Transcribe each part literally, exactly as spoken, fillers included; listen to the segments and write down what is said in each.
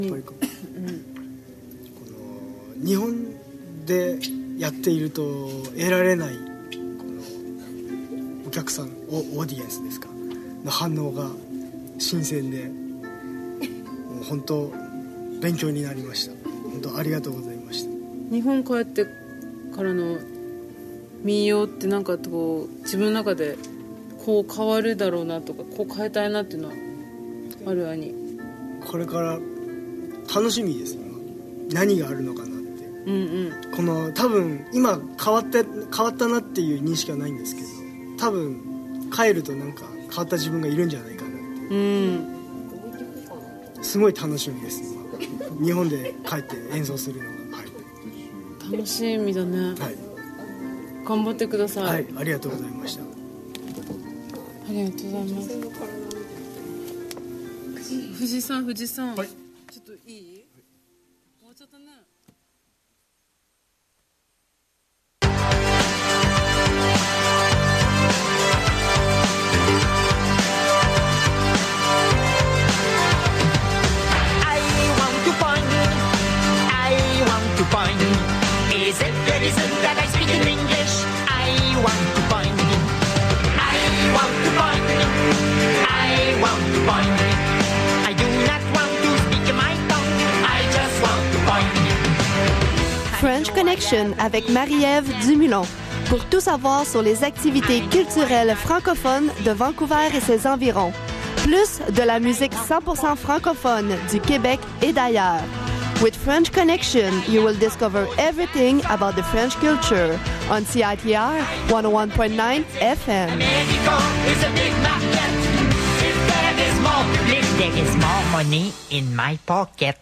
やっぱりこう、うん、この日本でやっていると得られないこのお客さんオーディエンスですかの反応が新鮮でもう本当勉強になりました。本当ありがとうございました。 日本帰ってからの民謡ってなんかこう自分の中でこう変わるだろうなとかこう変えたいなっていうのはある兄。 これから楽しみですね。何があるのかなって、うんうん、この多分今変わって変わったなっていう認識はないんですけど、多分帰るとなんか変わった自分がいるんじゃないかなって、うん、すごい楽しみです今日本で帰って演奏するのが、はい、 楽しみだね、はい、頑張ってください。 はい、ありがとうございました。 ありがとうございます。藤井さん藤井さん、はい、ちょっといい？終わっちゃったね。 French Connection avec Marie-Ève Dumulon. Pour tout savoir sur les activités culturelles francophones de Vancouver et ses environs. Plus de la musique cent pour cent francophone du Québec et d'ailleurs. With French Connection, you will discover everything about the French culture on C I T R one oh one point nine F M. Mexico is a big market. If there is more public, there is more money in my pocket.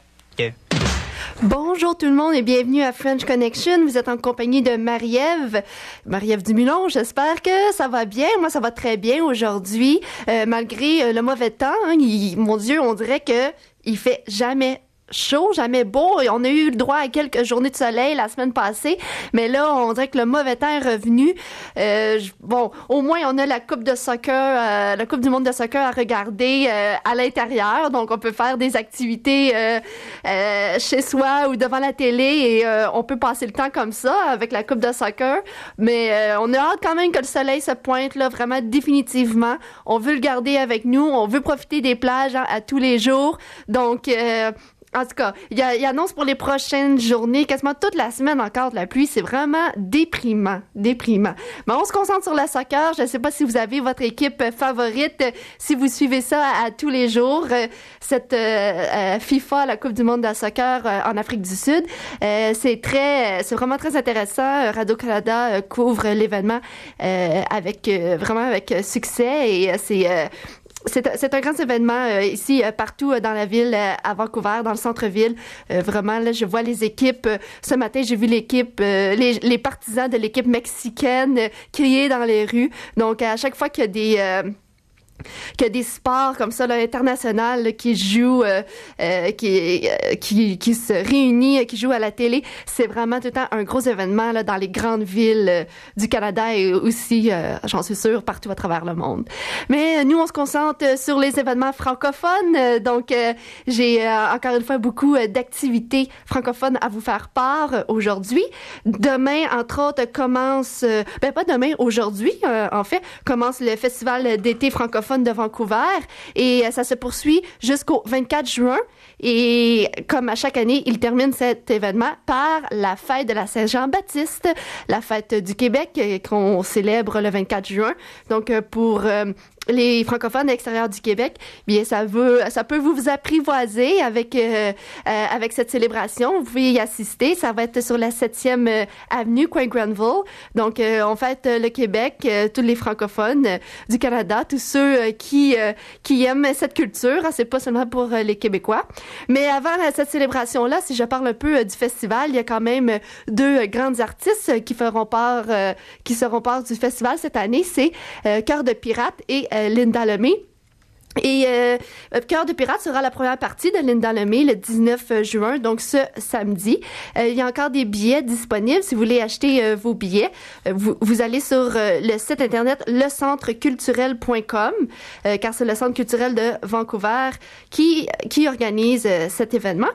Bonjour tout le monde et bienvenue à French Connection. Vous êtes en compagnie de Marie-Ève, Marie-Ève Dumulon. J'espère que ça va bien. Moi, ça va très bien aujourd'hui. Euh, malgré euh, le mauvais temps, hein, il, mon Dieu, on dirait que il fait jamais chaud, jamais beau. On a eu le droit à quelques journées de soleil la semaine passée, mais là, on dirait que le mauvais temps est revenu. Euh, bon, au moins, on a la Coupe de soccer, euh, la Coupe du monde de soccer à regarder euh, à l'intérieur. Donc, on peut faire des activités euh, euh, chez soi ou devant la télé et euh, on peut passer le temps comme ça avec la Coupe de soccer. Mais euh, on a hâte quand même que le soleil se pointe là, vraiment définitivement. On veut le garder avec nous. On veut profiter des plages hein, à tous les jours. Donc, euh, en tout cas, il y, a, il annonce pour les prochaines journées, quasiment toute la semaine encore de la pluie. C'est vraiment déprimant, déprimant. Mais on se concentre sur le soccer. Je ne sais pas si vous avez votre équipe favorite, si vous suivez ça à, à tous les jours. Cette euh, euh, FIFA, la Coupe du monde de soccer euh, en Afrique du Sud, euh, c'est très, c'est vraiment très intéressant. Radio-Canada euh, couvre l'événement euh, avec euh, vraiment avec succès et euh, c'est euh, C'est, c'est un grand événement euh, ici, euh, partout euh, dans la ville, euh, à Vancouver, dans le centre-ville. Euh, vraiment, là, je vois les équipes. Euh, ce matin, j'ai vu l'équipe, euh, les, les partisans de l'équipe mexicaine euh, crier dans les rues. Donc, à chaque fois qu'il y a des... Euh, qu'il y a des sports comme ça là, international là, qui jouent, euh, euh, qui, euh, qui qui se réunissent, qui jouent à la télé, c'est vraiment tout le temps un gros événement là, dans les grandes villes euh, du Canada et aussi, euh, j'en suis sûre, partout à travers le monde. Mais euh, nous, on se concentre sur les événements francophones, euh, donc euh, j'ai euh, encore une fois beaucoup euh, d'activités francophones à vous faire part euh, aujourd'hui. Demain, entre autres, commence, euh, ben pas demain, aujourd'hui, euh, en fait, commence le festival d'été francophone de Vancouver et ça se poursuit jusqu'au vingt-quatre juin et comme à chaque année, il termine cet événement par la fête de la Saint-Jean-Baptiste, la fête du Québec qu'on célèbre le vingt-quatre juin. Donc pour euh, les francophones extérieurs du Québec, bien ça veut, ça peut vous apprivoiser avec euh, euh, avec cette célébration. Vous pouvez y assister. Ça va être sur la septième euh, avenue, coin Granville. Donc euh, on fête euh, le Québec, euh, tous les francophones euh, du Canada, tous ceux euh, qui euh, qui aiment cette culture. Hein, c'est pas seulement pour euh, les Québécois. Mais avant euh, cette célébration-là, si je parle un peu euh, du festival, il y a quand même euh, deux euh, grandes artistes euh, qui feront part, euh, qui seront part du festival cette année. C'est euh, Cœur de pirate et euh, Linda Lemay. Et euh, Cœur de pirate sera la première partie de Linda Lemay le dix-neuf juin, donc ce samedi. Euh, il y a encore des billets disponibles si vous voulez acheter euh, vos billets. Euh, vous, vous allez sur euh, le site internet le centre culturel point com, euh, car c'est le Centre culturel de Vancouver qui, qui organise euh, cet événement.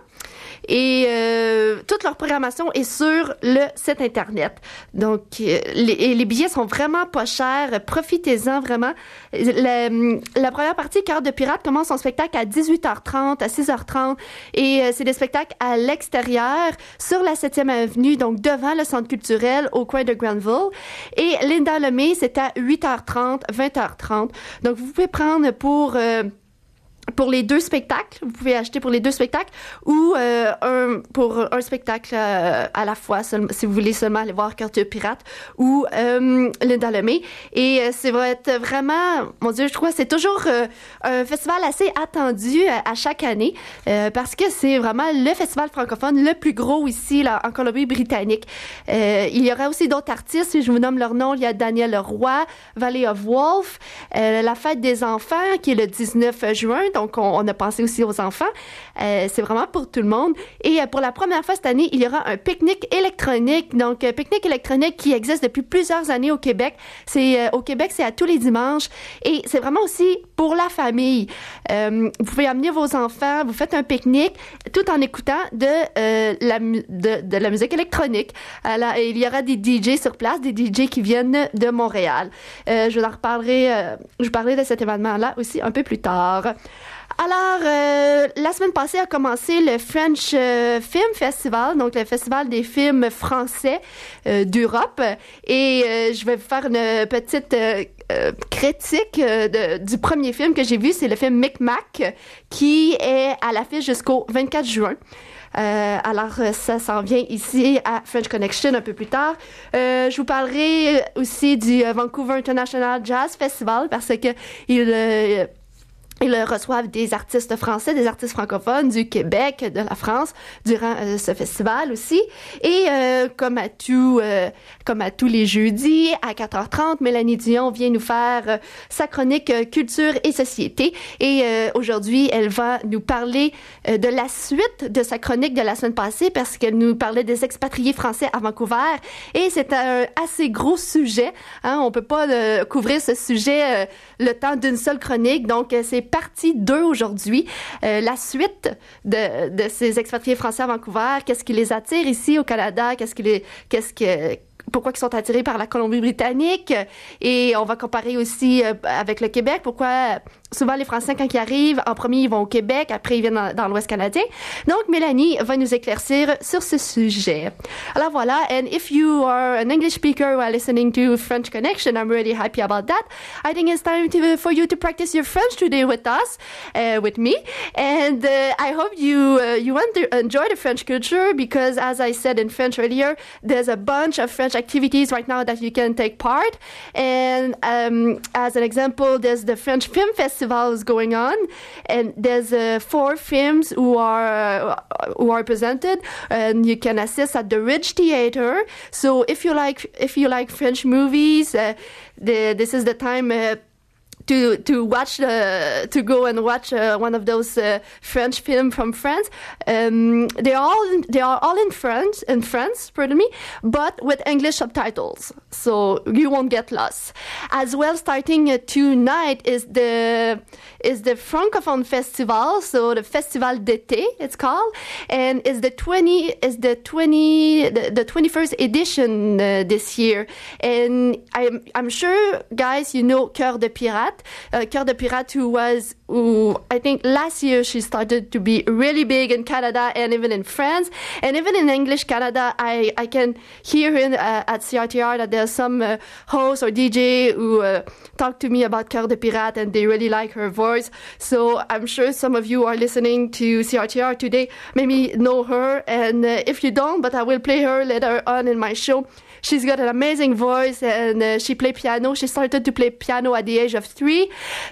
Et euh, toute leur programmation est sur le site internet. Donc, euh, les, les billets sont vraiment pas chers. Profitez-en vraiment. La, la première partie, Cœur de pirate, commence son spectacle à dix-huit heures trente, à six heures trente. Et euh, c'est des spectacles à l'extérieur, sur la septième avenue, donc devant le centre culturel, au coin de Granville. Et Linda Lemay, c'est à huit heures trente, vingt heures trente. Donc, vous pouvez prendre pour... Euh, pour les deux spectacles, vous pouvez acheter pour les deux spectacles ou euh, un pour un spectacle euh, à la fois, seul, si vous voulez seulement aller voir Cœur de pirate ou euh, Linda Lemay. Et euh, c'est va être vraiment, mon Dieu, je crois que c'est toujours euh, un festival assez attendu euh, à chaque année euh, parce que c'est vraiment le festival francophone le plus gros ici là, en Colombie-Britannique. Euh, il y aura aussi d'autres artistes, si je vous nomme leur nom, il y a Daniel Leroy, Valley of Wolf, euh, la fête des enfants qui est le dix-neuf juin. Donc, on, on a pensé aussi aux enfants. Euh, c'est vraiment pour tout le monde. Et euh, pour la première fois cette année, il y aura un pique-nique électronique. Donc, un pique-nique électronique qui existe depuis plusieurs années au Québec. C'est euh, au Québec, c'est à tous les dimanches. Et c'est vraiment aussi pour la famille. Euh, vous pouvez amener vos enfants, vous faites un pique-nique tout en écoutant de, euh, la, de, de la musique électronique. Alors, il y aura des D J sur place, des D J qui viennent de Montréal. Euh, je vous en reparlerai, euh, je parlerai de cet événement-là aussi un peu plus tard. Alors, euh, la semaine passée a commencé le French euh, Film Festival, donc le festival des films français euh, d'Europe. Et euh, je vais vous faire une petite euh, euh, critique euh, de, du premier film que j'ai vu. C'est le film Micmac, qui est à l'affiche jusqu'au vingt-quatre juin. Euh, alors, ça s'en vient ici à French Connection un peu plus tard. Euh, je vous parlerai aussi du Vancouver International Jazz Festival parce que il... Euh, Ils reçoivent des artistes français, des artistes francophones du Québec, de la France, durant euh, ce festival aussi. Et euh, comme à tout, euh, comme à tous les jeudis, à quatre heures trente, Mélanie Dion vient nous faire euh, sa chronique euh, Culture et Société. Et euh, aujourd'hui, elle va nous parler euh, de la suite de sa chronique de la semaine passée parce qu'elle nous parlait des expatriés français à Vancouver. Et c'est un assez gros sujet. Hein, on peut pas euh, couvrir ce sujet euh, le temps d'une seule chronique. Donc, euh, c'est partie deux aujourd'hui. Euh, la suite de, de ces expatriés français à Vancouver, qu'est-ce qui les attire ici au Canada, qu'est-ce qui les, qu'est-ce que, pourquoi ils sont attirés par la Colombie-Britannique, et on va comparer aussi euh, avec le Québec, pourquoi euh, souvent les Français, quand ils arrivent, en premier, ils vont au Québec, après ils viennent dans, dans l'Ouest canadien. Donc, Mélanie va nous éclaircir sur ce sujet. Alors voilà, and if you are an English speaker who are listening to French Connection, I'm really happy about that. I think it's time to, for you to practice your French today with us, uh, with me, and uh, I hope you uh, you want to enjoy the French culture because, as I said in French earlier, there's a bunch of French activities right now that you can take part. And um, as an example, there's the French Film Festival is going on, and there's uh, four films who are uh, who are presented, and you can assist at the Ridge Theatre. So if you like if you like French movies, uh, the, this is the time. Uh, to to watch the to go and watch uh, one of those uh, French films from France. Um, they are all in, they are all in French in France, pardon me, but with English subtitles, so you won't get lost. As well, starting uh, tonight is the is the Francophone Festival, so the Festival d'été it's called, and is the twenty is the twenty the, the twenty-first edition uh, this year, and I'm I'm sure guys you know Cœur de pirate. Uh, Cœur de pirate, who was, who I think last year she started to be really big in Canada and even in France, and even in English Canada. I, I can hear in, uh, at C R T R that there's some uh, host or D J who uh, talk to me about Cœur de pirate and they really like her voice. So I'm sure some of you who are listening to C R T R today maybe know her, and uh, if you don't, but I will play her later on in my show. She's got an amazing voice, and uh, she plays piano. She started to play piano at the age of three.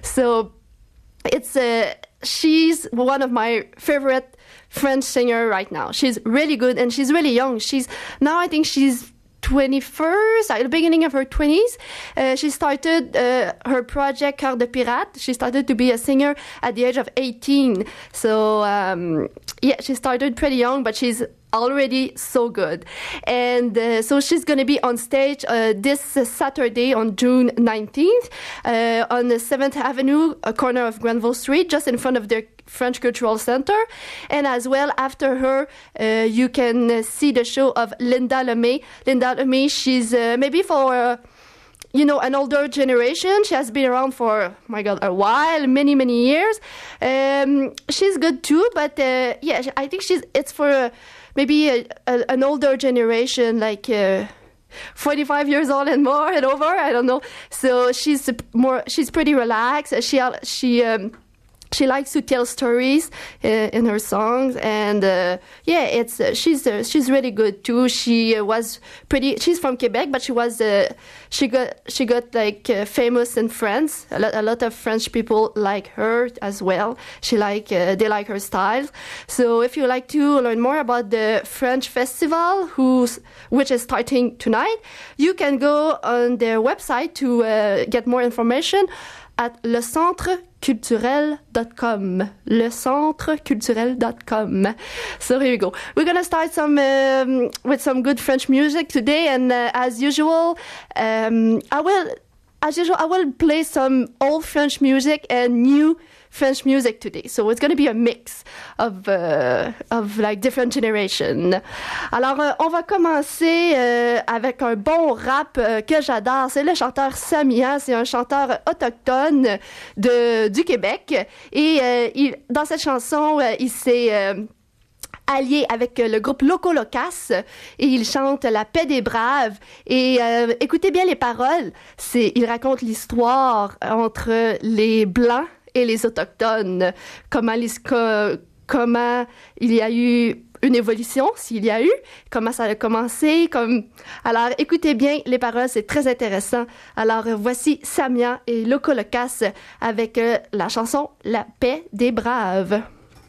So it's uh, she's one of my favorite French singer right now. She's really good, and she's really young. She's now I think she's twenty-first, at the beginning of her twenties, uh, she started uh, her project Cœur de Pirate. She started to be a singer at the age of eighteen. So, um, yeah, she started pretty young, but she's already so good. And uh, so she's going to be on stage uh, this uh, Saturday on June nineteenth uh, on the seventh Avenue, a corner of Granville Street, just in front of their French Cultural Center. And as well, after her, uh, you can uh, see the show of Linda Lemay. Linda Lemay, she's uh, maybe for... Uh, you know, an older generation. She has been around for, oh my God, a while, many, many years. Um, she's good too, but uh, yeah, I think she's. It's for uh, maybe a, a, an older generation, like uh, forty-five years old and more and over. I don't know. So she's more. She's pretty relaxed. She she. Um, She likes to tell stories uh, in her songs, and uh, yeah, it's uh, she's uh, she's really good too. She uh, was pretty. She's from Quebec, but she was uh, she got she got like uh, famous in France. A lot, a lot of French people like her as well. She like uh, they like her style. So if you like to learn more about the French festival, who's which is starting tonight, you can go on their website to uh, get more information at le centre culturel dot com. le centre culturel dot com. So here we go. We're going to start some um, with some good French music today, and uh, as usual, um, I will as usual I will play some old French music and new French music today. So it's going to be a mix of uh, of like different generations. Alors euh, on va commencer euh, avec un bon rap euh, que j'adore. C'est le chanteur Samia. C'est un chanteur autochtone de du Québec. Et euh, il, dans cette chanson, euh, il s'est euh, allié avec le groupe Loco Locas et il chante La paix des braves. Et euh, écoutez bien les paroles. C'est, il raconte l'histoire entre les Blancs et les Autochtones, comment, les, co, comment il y a eu une évolution, s'il y a eu, comment ça a commencé. Comme... Alors, écoutez bien les paroles, c'est très intéressant. Alors, voici Samia et Loco Locas avec euh, la chanson La paix des braves.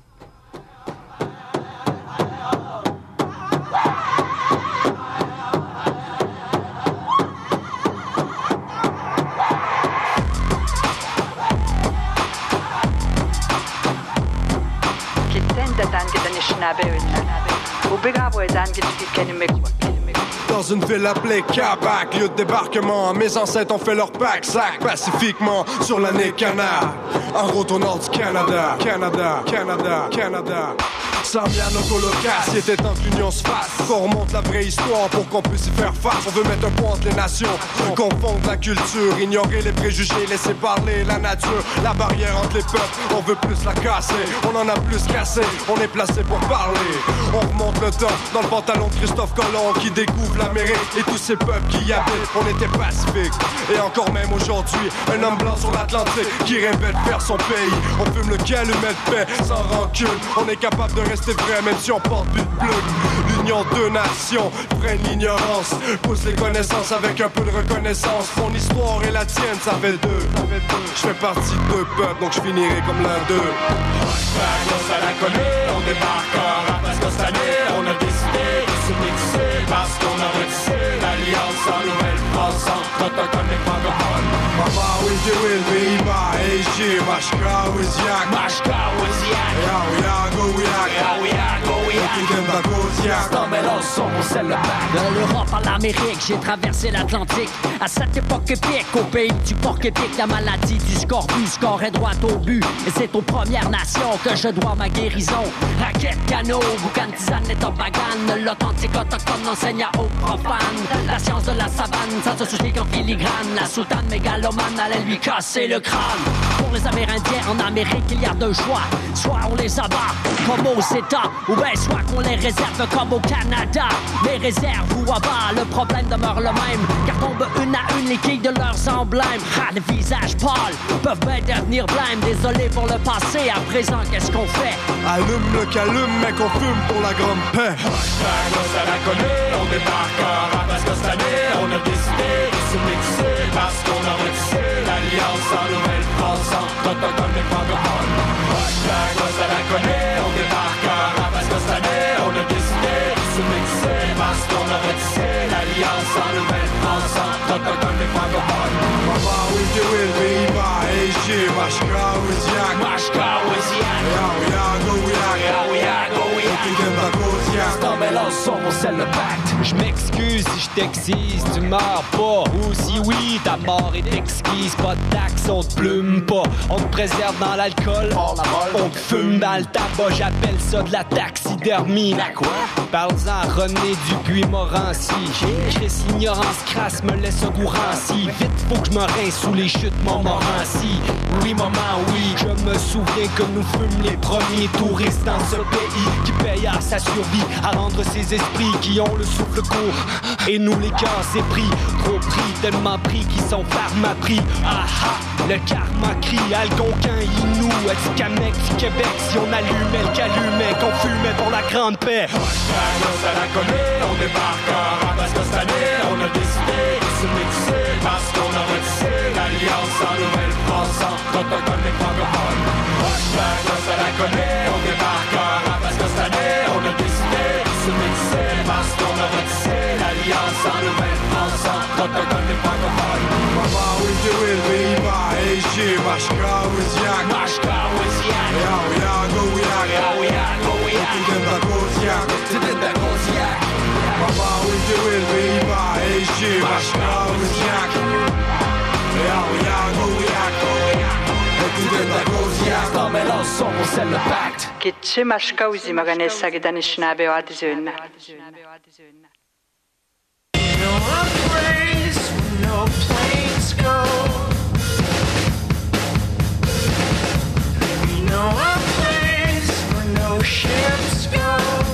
Dans une ville appelée Québec, lieu de débarquement, mes ancêtres ont fait leur pack-sac pacifiquement sur l'année Canard. En route au nord du Canada, Canada, Canada, Canada. Samia, Loco Locas, il était temps que l'union se fasse. Qu'on remonte la vraie histoire pour qu'on puisse y faire face. On veut mettre un point entre les nations, confondre la culture, ignorer les préjugés, laisser parler la nature. La barrière entre les peuples, on veut plus la casser. On en a plus cassé, on est placé pour parler. On remonte le temps dans le pantalon de Christophe Colomb qui découvre l'Amérique et tous ces peuples qui y habitent. On était pacifiques. Et encore même aujourd'hui, un homme blanc sur l'Atlantique qui rêvait de faire son pays. On fume le calumet de paix sans rancune. On est capable de rester vrai même si on porte plus de plume. L'union de nations freine l'ignorance, pousse les connaissances avec un peu de reconnaissance. Mon histoire et la tienne, ça fait deux. Je fais partie de deux peuples, donc je finirai comme l'un d'eux. Ça la connaît, on débarque en rap parce que cette année on a décidé de se mixer parce qu'on a retissé l'alliance en Nouvelle-France entre autochtones et francophones. Mama with you will be my H G, Mashka with Yak. Mashka with Yak. Yeah, we are go we are. Yeah, we are go we are. De l'Europe à l'Amérique, j'ai traversé l'Atlantique. À cette époque épique, au pays du porc épique, la maladie du scorbut, score est droit au but. Et c'est aux Premières Nations que je dois ma guérison. Raquette, canot, boucan, tisane et tobagane. L'authentique autochtone enseigne aux profanes. La science de la savane, ça se soucie qu'en filigrane. La sultane mégalomane allait lui casser le crâne. Pour les Amérindiens en Amérique, il y a deux choix. Soit on les abat, comme aux États, ou bien soit qu'on les réserve comme au Canada. Les réserves ou abat, le problème demeure le même. Car tombent une à une les quilles de leurs emblèmes. Ah, les visages pâles peuvent bien devenir blêmes. Désolé pour le passé, à présent qu'est-ce qu'on fait? Allume le calume, mec, on fume pour la grande paix. Ça la connaît, on débarque en rap parce que cette année on a décidé de se mixer parce qu'on a retissé l'alliance en Nouvelle-France entre autochtones et francophones. Ça la connaît, on débarque en rap parce que cette année on a décidé de se mixer parce qu'on a retissé l'alliance shit, Mashka, Wiziak, Mashka, Wiziak, Yao, Yago, Yak, Yao, Yago, Yak, c'est un mélange sans mon sel le pacte. Je m'excuse si je t'excise, tu meurs pas. Ou si oui, ta mort est exquise. Pas de taxe, on te plume pas. On te préserve dans l'alcool, on te fume dans le tabac. J'appelle ça de la taxidermie. La quoi? Parle-en à René Dupuis-Morancy. Chris, ignorance crasse me laisse un goût ranci. Vite, faut que je me rince sous les chutes Montmorency. Oui, maman, oui, je me souviens que nous fûmes les premiers touristes dans ce pays qui paye à sa survie, à rendre ses esprits qui ont le souffle court. Et nous les cœurs épris, trop pris, tellement pris qu'ils sont pharma-pris. Ah ah, le karma crie, Algonquin, Inou, Atikamekw, du Québec. Si on allumait le calumet, qu'on fumait pour la grande paix. Mashka, ça la connaît, on débarque en rap parce que cette année, on a décidé de se mixer parce qu'on a retissé l'alliance en Nouvelle-France entre autochtones et francophones. Mashka, ça la connaît, on débarque en rap parce que cette année, on a décidé de se mixer parce qu'on a retissé l'alliance en Nouvelle-France entre autochtones et francophones. Mama, we do it, Viva, hey shit, Mashka, Wiziak, Mashka, Wiziak, Yao, Yago, Yak, Yao, Yago, Yak, Yak, Yak, Mama, we do it, Viva, hey shit, Mashka, Wiziak, Yao, Yago, Yak, C'est un mélange sans mon sel le pacte. Kitche Mashka Uzi Maganessa Gedanishnabe Adizun. No place where no planes go. We know a place where no ships go.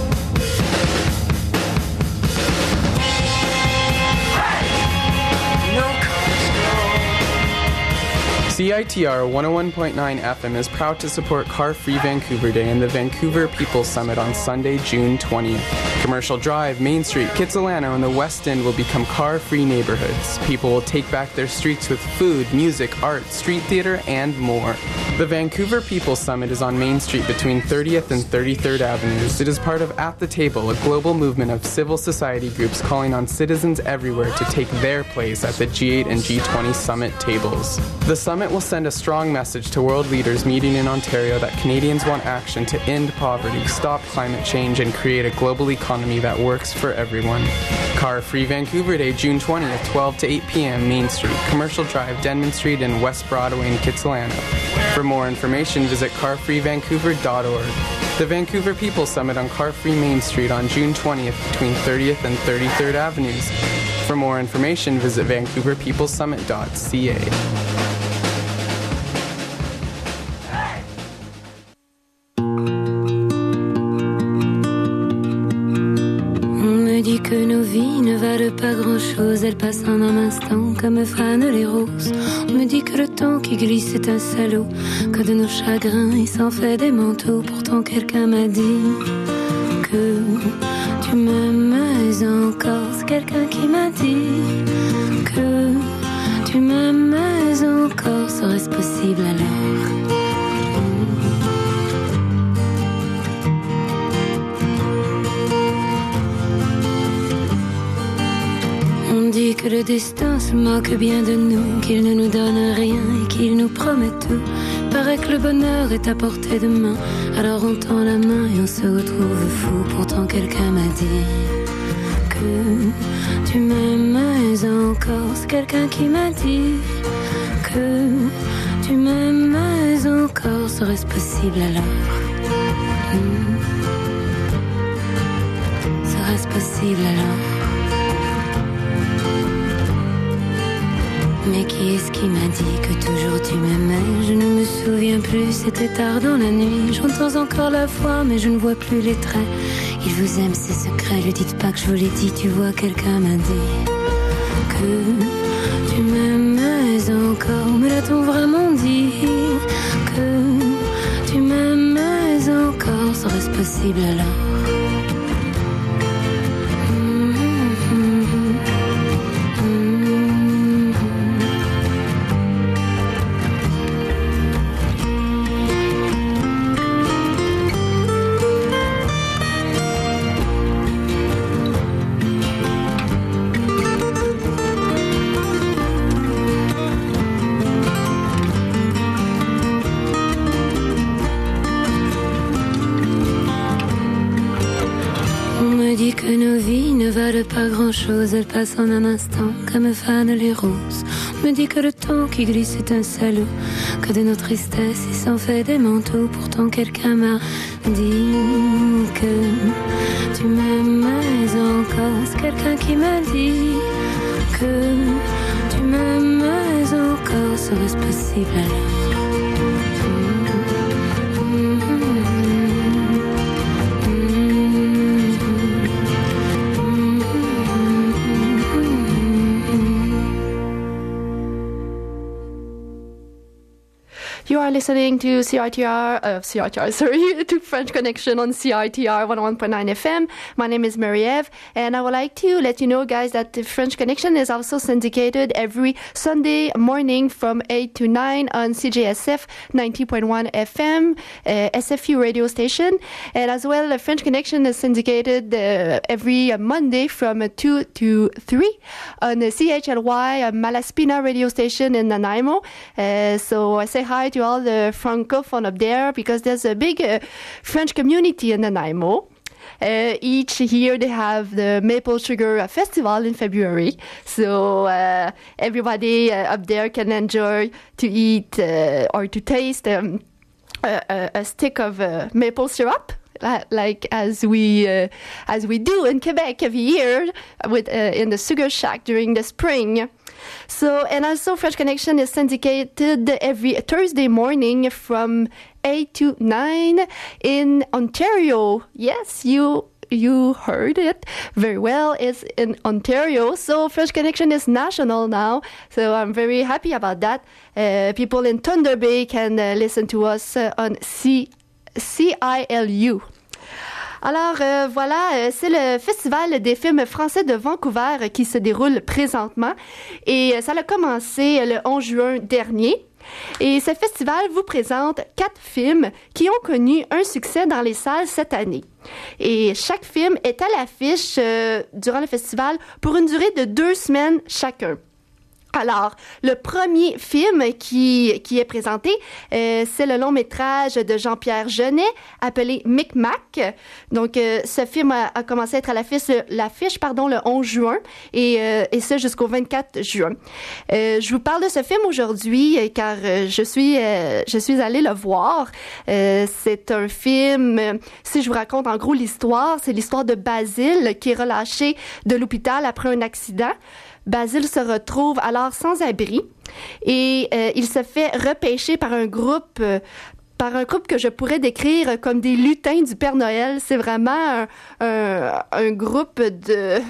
No cars go. C I T R one oh one point nine F M is proud to support Car Free Vancouver Day and the Vancouver People Summit on Sunday, June twentieth. Commercial Drive, Main Street, Kitsilano, and the West End will become car-free neighborhoods. People will take back their streets with food, music, art, street theater, and more. The Vancouver People Summit is on Main Street between thirtieth and thirty-third Avenues. It is part of At the Table, a global movement of civil society groups calling on citizens everywhere to take their place at the G eight and G twenty summit tables. The summit will send a strong message to world leaders meeting in Ontario that Canadians want action to end poverty, stop climate change, and create a global economy that works for everyone. Car Free Vancouver Day, June twentieth, twelve to eight p.m. Main Street, Commercial Drive, Denman Street, and West Broadway in Kitsilano. For more information, visit car free vancouver dot org. The Vancouver People Summit on Car Free Main Street on June twentieth between thirtieth and thirty-third Avenues. For more information, visit vancouver people summit dot c a. Que nos vies ne valent pas grand-chose, elles passent en un instant comme fanent les roses. On me dit que le temps qui glisse est un salaud, que de nos chagrins il s'en fait des manteaux. Pourtant quelqu'un m'a dit que tu m'aimes encore. C'est quelqu'un qui m'a dit que tu m'aimes encore. Serait-ce possible alors? On dit que le destin se moque bien de nous, qu'il ne nous donne rien et qu'il nous promet tout. Paraît que le bonheur est à portée de main, alors on tend la main et on se retrouve fou. Pourtant quelqu'un m'a dit que tu m'aimes encore. C'est quelqu'un qui m'a dit que tu m'aimes encore. Serait-ce possible alors? hmm. Serait-ce possible alors? Mais qui est-ce qui m'a dit que toujours tu m'aimais? Je ne me souviens plus, c'était tard dans la nuit. J'entends encore la voix, mais je ne vois plus les traits. Il vous aime, ses secrets, ne dites pas que je vous l'ai dit. Tu vois, quelqu'un m'a dit que tu m'aimais encore. Me l'a-t-on vraiment dit que tu m'aimais encore? Serait-ce possible alors? me dit que nos vies ne valent pas grand-chose, elles passent en un instant comme fanent les roses. On me dit que le temps qui glisse est un salaud, que de nos tristesses il s'en fait des manteaux. Pourtant quelqu'un m'a dit que tu m'aimes encore. C'est quelqu'un qui m'a dit que tu m'aimes encore. Serait-ce possible alors? You are listening to C I T R, uh, C I T R, sorry, to French Connection on C I T R one oh one point nine F M. My name is Marie-Ève, and I would like to let you know, guys, that the French Connection is also syndicated every Sunday morning from eight to nine on C J S F ninety point one F M, uh, S F U radio station. And as well, the French Connection is syndicated uh, every Monday from two to three on the C H L Y uh, Malaspina radio station in Nanaimo. Uh, so I say hi to all the Francophone up there because there's a big uh, French community in Nanaimo. Uh, each year they have the Maple Sugar Festival in February, so uh, everybody uh, up there can enjoy to eat uh, or to taste um, a, a, a stick of uh, maple syrup. Like as we uh, as we do in Quebec every year with uh, in the Sugar Shack during the spring. So, and also French Connection is syndicated every Thursday morning from eight to nine in Ontario. Yes, you you heard it very well. It's in Ontario. So French Connection is national now. So I'm very happy about that. Uh, people in Thunder Bay can uh, listen to us uh, on C. C I L U. Alors euh, voilà, euh, c'est le Festival des films français de Vancouver qui se déroule présentement et euh, ça a commencé le onze juin dernier. Et ce festival vous présente quatre films qui ont connu un succès dans les salles cette année. Et chaque film est à l'affiche euh, durant le festival pour une durée de deux semaines chacun. Alors, le premier film qui, qui est présenté, euh, c'est le long-métrage de Jean-Pierre Jeunet, appelé Micmac. Donc, euh, ce film a, a commencé à être à l'affiche, l'affiche pardon, le onze juin, et, euh, et ça jusqu'au vingt-quatre juin. Euh, je vous parle de ce film aujourd'hui, car euh, je suis euh, je suis allée le voir. Euh, c'est un film, euh, si je vous raconte en gros l'histoire, c'est l'histoire de Basile, qui est relâché de l'hôpital après un accident. Basile se retrouve alors sans abri et euh, il se fait repêcher par un groupe euh, par un groupe que je pourrais décrire comme des lutins du Père Noël. C'est vraiment un, un, un groupe de...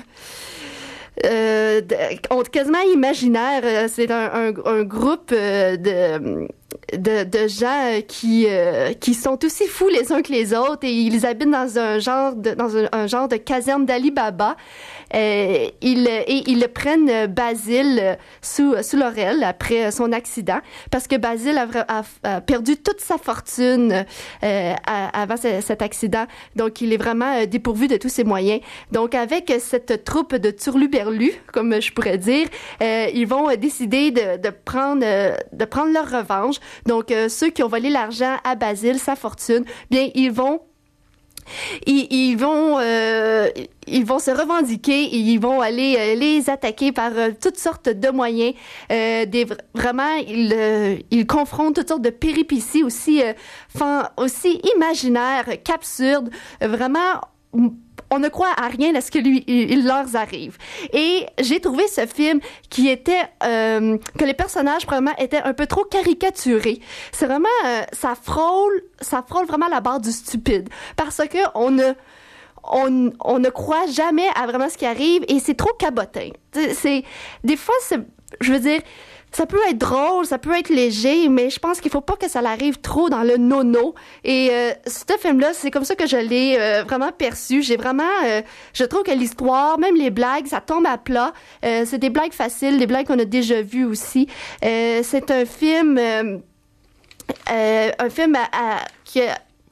Euh, de, quasiment imaginaire. C'est un, un, un groupe de... De, de gens qui euh, qui sont aussi fous les uns que les autres et ils habitent dans un genre de dans un, un genre de caserne d'Ali Baba. Euh, ils et ils prennent Basile sous sous l'oreille après son accident parce que Basile a, a, a perdu toute sa fortune euh, à, avant ce, cet accident, donc il est vraiment dépourvu de tous ses moyens. Donc avec cette troupe de turluberlus, comme je pourrais dire, euh, ils vont décider de de prendre de prendre leur revanche. Donc, euh, ceux qui ont volé l'argent à Basile, sa fortune, bien, ils vont, ils, ils vont, euh, ils vont se revendiquer et ils vont aller euh, les attaquer par euh, toutes sortes de moyens. Euh, des, vraiment, ils, euh, ils confrontent toutes sortes de péripéties aussi, euh, fan, aussi imaginaires qu'absurdes. Euh, vraiment, on ne croit à rien à ce que lui il, il leur arrive. Et j'ai trouvé ce film qui était euh, que les personnages vraiment étaient un peu trop caricaturés. C'est vraiment euh, ça frôle ça frôle vraiment la barre du stupide parce que on ne on, on ne croit jamais à vraiment ce qui arrive et c'est trop cabotin. C'est, c'est des fois c'est je veux dire ça peut être drôle, ça peut être léger, mais je pense qu'il faut pas que ça l'arrive trop dans le nono. Et euh, ce film-là, c'est comme ça que je l'ai euh, vraiment perçu. J'ai vraiment, euh, je trouve que l'histoire, même les blagues, ça tombe à plat. Euh, c'est des blagues faciles, des blagues qu'on a déjà vues aussi. Euh, c'est un film, euh, euh, un film à, à, qui a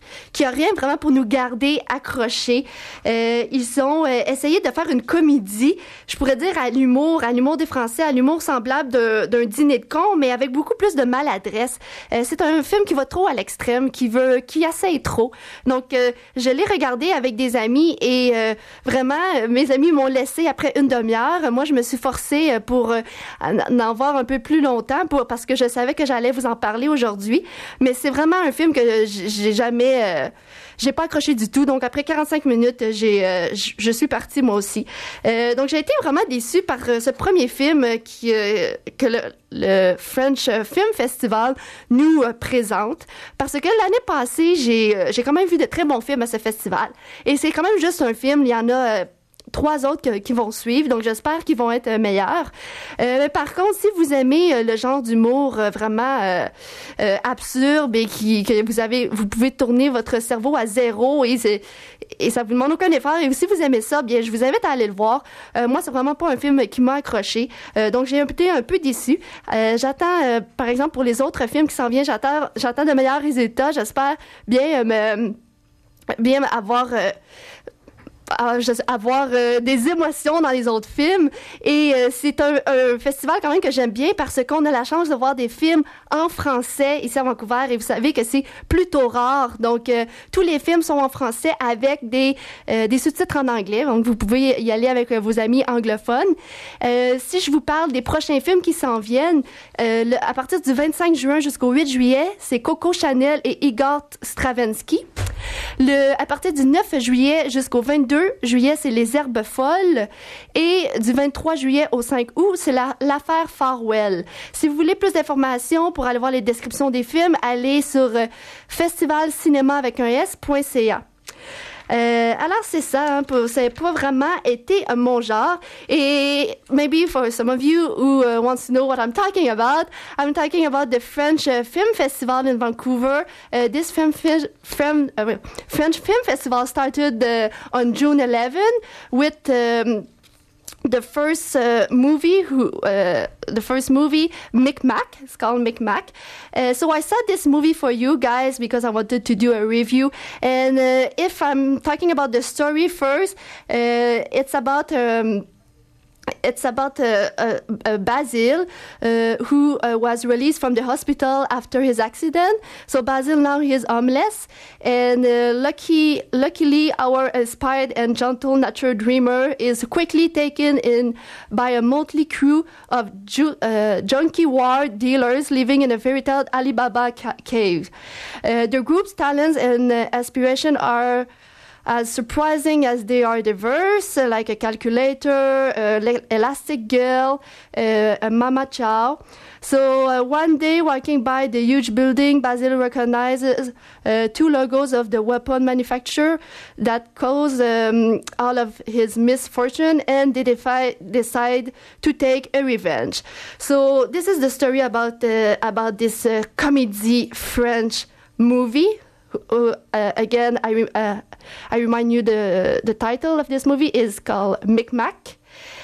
qui a rien vraiment pour nous garder accrochés. Euh, ils ont euh, essayé de faire une comédie, je pourrais dire à l'humour, à l'humour des Français, à l'humour semblable de, d'un dîner de cons, mais avec beaucoup plus de maladresse. Euh, c'est un film qui va trop à l'extrême, qui veut, qui essaye trop. Donc, euh, je l'ai regardé avec des amis et euh, vraiment, mes amis m'ont laissé après une demi-heure. Moi, je me suis forcée pour euh, en voir un peu plus longtemps pour, parce que je savais que j'allais vous en parler aujourd'hui. Mais c'est vraiment un film que j'ai jamais... Euh, j'ai pas accroché du tout. Donc, après quarante-cinq minutes, j'ai, euh, je, je suis partie moi aussi. Euh, donc, j'ai été vraiment déçue par euh, ce premier film qui, euh, que le, le French Film Festival nous euh, présente. Parce que l'année passée, j'ai, euh, j'ai quand même vu de très bons films à ce festival. Et c'est quand même juste un film. Il y en a... Euh, trois autres que, qui vont suivre, donc j'espère qu'ils vont être euh, meilleurs. Euh, mais par contre, si vous aimez euh, le genre d'humour euh, vraiment euh, euh, absurde et qui que vous avez, vous pouvez tourner votre cerveau à zéro et c'est, et ça vous demande aucun effort. Et si vous aimez ça, bien, je vous invite à aller le voir. Euh, moi, c'est vraiment pas un film qui m'a accroché, euh, donc j'ai été un peu déçue. Euh, j'attends, euh, par exemple, pour les autres films qui s'en viennent, j'attends, j'attends de meilleurs résultats. J'espère bien euh, me, bien avoir euh, avoir euh, des émotions dans les autres films et euh, c'est un, un festival quand même que j'aime bien parce qu'on a la chance de voir des films en français ici à Vancouver et vous savez que c'est plutôt rare donc euh, tous les films sont en français avec des euh, des sous-titres en anglais donc vous pouvez y aller avec euh, vos amis anglophones. Euh, si je vous parle des prochains films qui s'en viennent euh, le, à partir du vingt-cinq juin jusqu'au huit juillet c'est Coco Chanel et Igor Stravinsky. Le, à partir du neuf juillet jusqu'au vingt-deux juillet, c'est Les Herbes Folles. Et du vingt-trois juillet au cinq août, c'est la, l'affaire Farwell. Si vous voulez plus d'informations pour aller voir les descriptions des films, allez sur euh, festivalcinéma avec un s.ca. Euh, alors c'est ça, hein, pour, ça n'a pas vraiment été uh, mon genre. Et maybe for some of you who uh, wants to know what I'm talking about, I'm talking about the French uh, Film Festival in Vancouver. Uh, this film, fi- film uh, French Film Festival started uh, on June eleventh with um, the first uh, movie, who uh, the first movie, Micmac. It's called Micmac. Uh, so I saw this movie for you guys because I wanted to do a review. And uh, if I'm talking about the story first, uh, it's about. Um, It's about uh, uh, uh, Basil, uh, who uh, was released from the hospital after his accident. So Basil now he is homeless, and uh, lucky, luckily our inspired and gentle nature dreamer is quickly taken in by a motley crew of ju- uh, junkie war dealers living in a veritable Alibaba ca- cave. Uh, the group's talents and uh, aspiration are as surprising as they are diverse, uh, like a calculator, uh, le- elastic girl, uh, a mama chow. So uh, one day, walking by the huge building, Basil recognizes uh, two logos of the weapon manufacturer that cause um, all of his misfortune, and they defi- decide to take a revenge. So this is the story about uh, about this uh, comédie French movie. Uh, uh, again, I re- uh, I remind you the the title of this movie is called Micmac,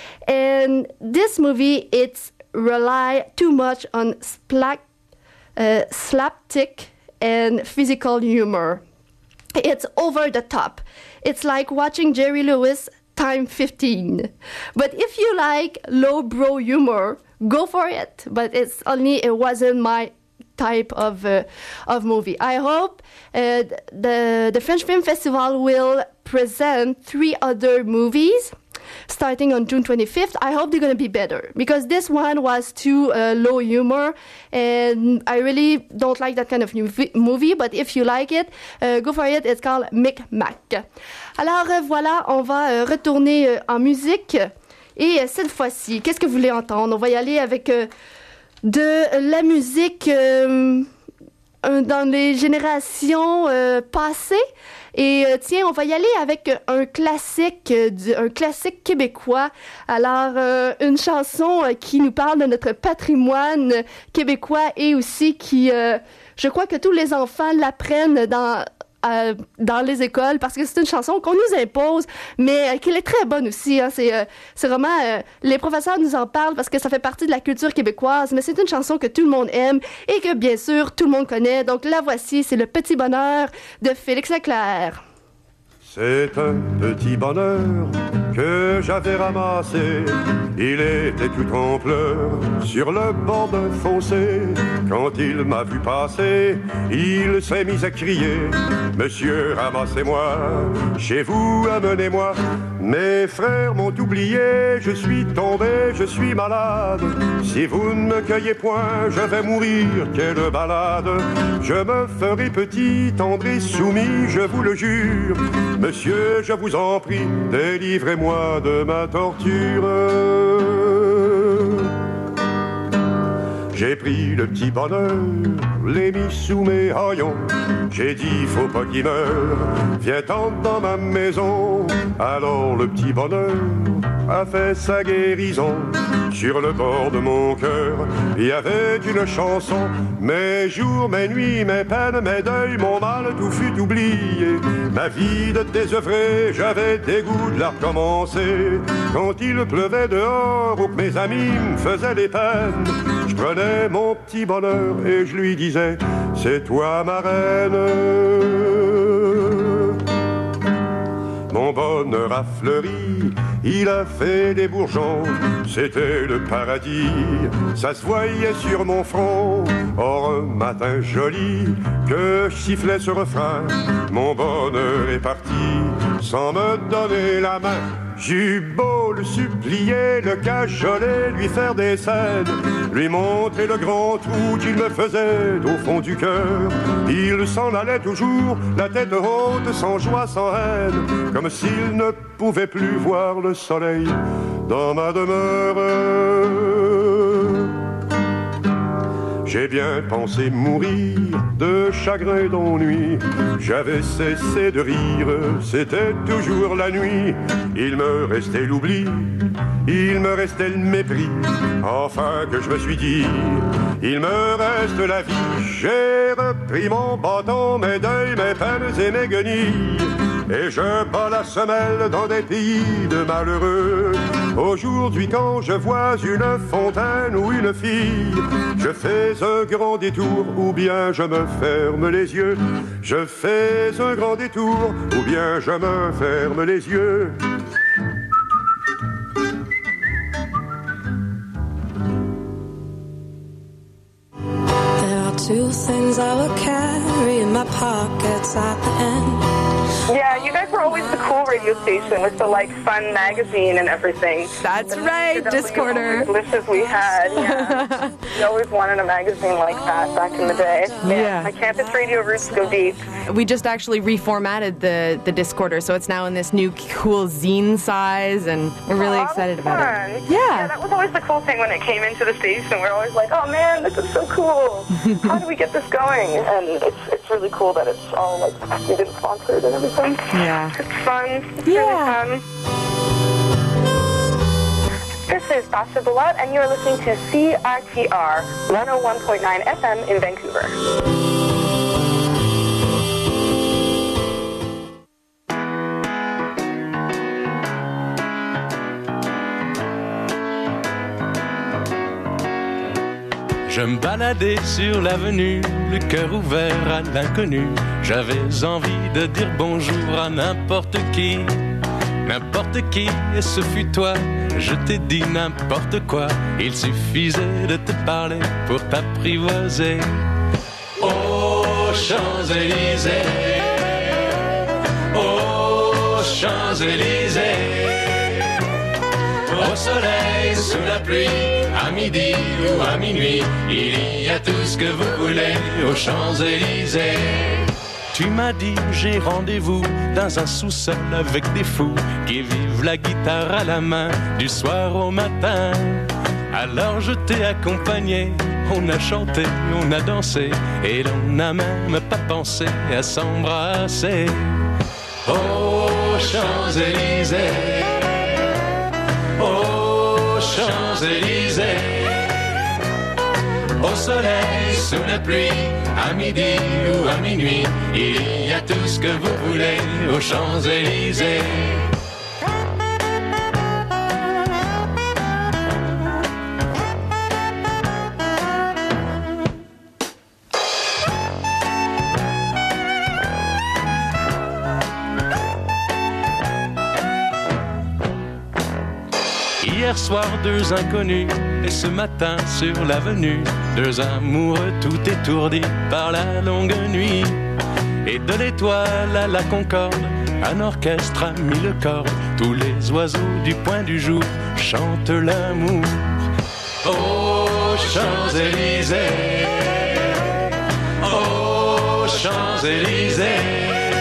and this movie it's rely too much on splack, uh, slapstick and physical humor. It's over the top. It's like watching Jerry Lewis time fifteen. But if you like lowbrow humor, go for it. But it's only it wasn't my type of uh, of movie. I hope uh, the the French Film Festival will present three other movies starting on June twenty-fifth. I hope they're going to be better because this one was too uh, low humor and I really don't like that kind of movie, but if you like it, uh, go for it. It's called Micmac. Alors euh, voilà, on va euh, retourner euh, en musique et euh, cette fois-ci, qu'est-ce que vous voulez entendre? On va y aller avec euh, de la musique euh, dans les générations euh, passées. Et euh, tiens, on va y aller avec un classique, euh, du, un classique québécois. Alors, euh, une chanson euh, qui nous parle de notre patrimoine québécois et aussi qui, euh, je crois que tous les enfants l'apprennent dans euh, dans les écoles parce que c'est une chanson qu'on nous impose, mais euh, qu'elle est très bonne aussi. Hein. C'est, euh, c'est vraiment... Euh, les professeurs nous en parlent parce que ça fait partie de la culture québécoise, mais c'est une chanson que tout le monde aime et que, bien sûr, tout le monde connaît. Donc, la voici, c'est Le Petit Bonheur de Félix Leclerc. C'est un petit bonheur que j'avais ramassé. Il était tout en pleurs sur le bord d'un fossé. Quand il m'a vu passer, il s'est mis à crier: Monsieur, ramassez-moi, chez vous, amenez-moi. Mes frères m'ont oublié, je suis tombé, je suis malade. Si vous ne me cueillez point, je vais mourir, quelle balade. Je me ferai petit, tendre et soumis, je vous le jure. Monsieur, je vous en prie, délivrez-moi de ma torture. J'ai pris le petit bonheur, l'ai mis sous mes haillons. J'ai dit, faut pas qu'il meure, viens-t'en dans ma maison. Alors le petit bonheur a fait sa guérison. Sur le bord de mon cœur, il y avait une chanson. Mes jours, mes nuits, mes peines, mes deuils, mon mal, tout fut oublié. Ma vie de désœuvré, j'avais dégoût de la recommencer. Quand il pleuvait dehors ou que mes amis me faisaient des peines, je prenais mon petit bonheur et je lui disais: c'est toi ma reine. Mon bonheur a fleuri, il a fait des bourgeons, c'était le paradis, ça se voyait sur mon front. Or un matin joli, que je sifflais ce refrain, mon bonheur est parti, sans me donner la main. J'eus beau le supplier, le cajoler, lui faire des scènes, lui montrer le grand trou qu'il me faisait au fond du cœur. Il s'en allait toujours, la tête haute, sans joie, sans haine, comme s'il ne pouvait plus voir le soleil dans ma demeure. J'ai bien pensé mourir de chagrin d'ennui. J'avais cessé de rire, c'était toujours la nuit. Il me restait l'oubli, il me restait le mépris. Enfin que je me suis dit, il me reste la vie. J'ai repris mon bâton, mes deuils, mes peines et mes guenilles, et je bats la semelle dans des pays de malheureux. Aujourd'hui quand je vois une fontaine ou une fille, je fais un grand détour ou bien je me ferme les yeux. Je fais un grand détour ou bien je me ferme les yeux. There are two things I will carry in my pockets at the end. Yeah, you guys were always the cool radio station with the like fun magazine and everything. That's right, Discorder. Delicious we had. Yeah, we always wanted a magazine like that back in the day. Yeah, my campus radio roots go deep. We just actually reformatted the the Discorder, so it's now in this new cool zine size, and we're really oh, excited about fun. it. Yeah. yeah, that was always the cool thing when it came into the station. We're always like, oh man, this is so cool. How do we get this going? And it's it's really cool that it's all like student sponsored and everything. Yeah. It's fun. It's yeah. really fun. This is Sasha Billat, and you're listening to C R T R one oh one point nine F M in Vancouver. Je me baladais sur l'avenue, le cœur ouvert à l'inconnu. J'avais envie de dire bonjour à n'importe qui, n'importe qui, et ce fut toi. Je t'ai dit n'importe quoi, il suffisait de te parler pour t'apprivoiser. Aux Champs-Élysées, aux Champs-Élysées, au soleil, sous la pluie, à midi ou à minuit, il y a tout ce que vous voulez aux Champs-Élysées. Tu m'as dit j'ai rendez-vous dans un sous-sol avec des fous qui vivent la guitare à la main du soir au matin. Alors je t'ai accompagné, on a chanté, on a dansé et l'on n'a même pas pensé à s'embrasser. Aux Champs-Élysées, aux Champs-Élysées, au soleil, sous la pluie, à midi ou à minuit, il y a tout ce que vous voulez aux Champs-Élysées. Hier soir, deux inconnus, et ce matin sur l'avenue, deux amoureux tout étourdis par la longue nuit. Et de l'étoile à la Concorde, un orchestre a mis le corps. Tous les oiseaux du point du jour chantent l'amour. Aux Champs-Élysées, aux Champs-Élysées,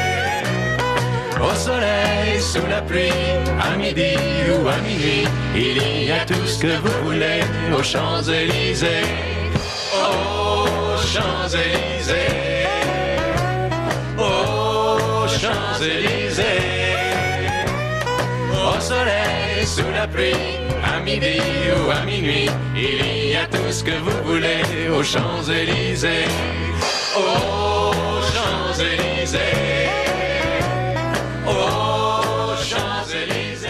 au soleil, sous la pluie, à midi ou à minuit, il y a tout ce que vous voulez aux Champs-Élysées. Aux Champs-Élysées, aux Champs-Élysées, au soleil, sous la pluie, à midi ou à minuit, il y a tout ce que vous voulez aux Champs-Élysées. Aux Champs-Élysées, aux Champs-Élysées.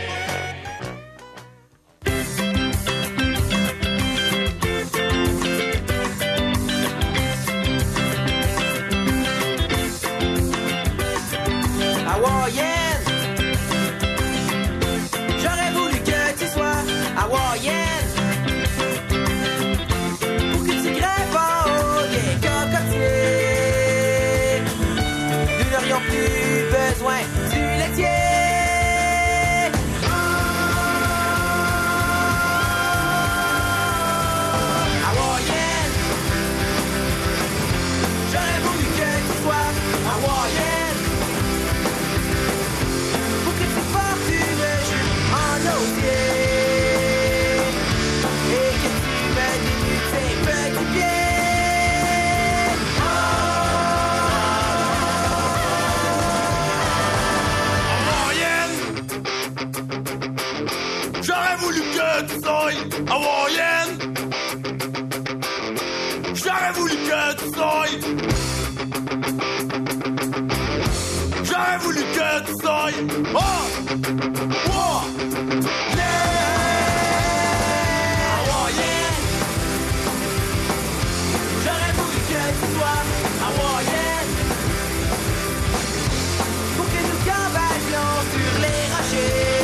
Hawaïenne, j'aurais voulu que tu sois hawaïenne, pour que tu grimpes en haut des cocotiers. Nous n'aurions plus besoin du laitier. Hawaïenne, j'aurais voulu que tu sois hawaïenne, pour que tu portes une jupe en osier et que tu me dénutes tes petits pieds. J'aurais voulu que tu sois hawaïenne. J'aurais voulu que tu sois. J'aurais voulu que tu sois. Oh! Oh! Yeah! Hawaïenne. J'aurais voulu que tu sois hawaïenne, pour que nous cambalions sur les rochers.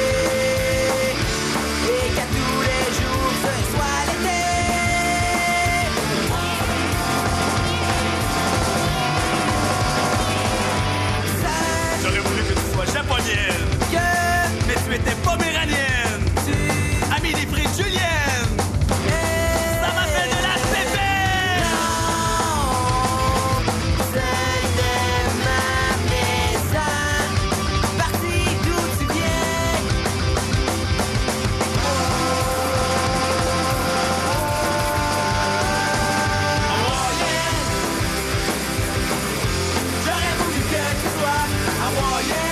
Japonaienne, yeah. Mais tu étais poméranienne, tu as mis des frites juliennes, yeah. Ça m'a fait de la pépère. Non, c'est de ma maison, parti d'où tu viens. Hawaïenne, j'aurais voulu que tu sois hawaïenne.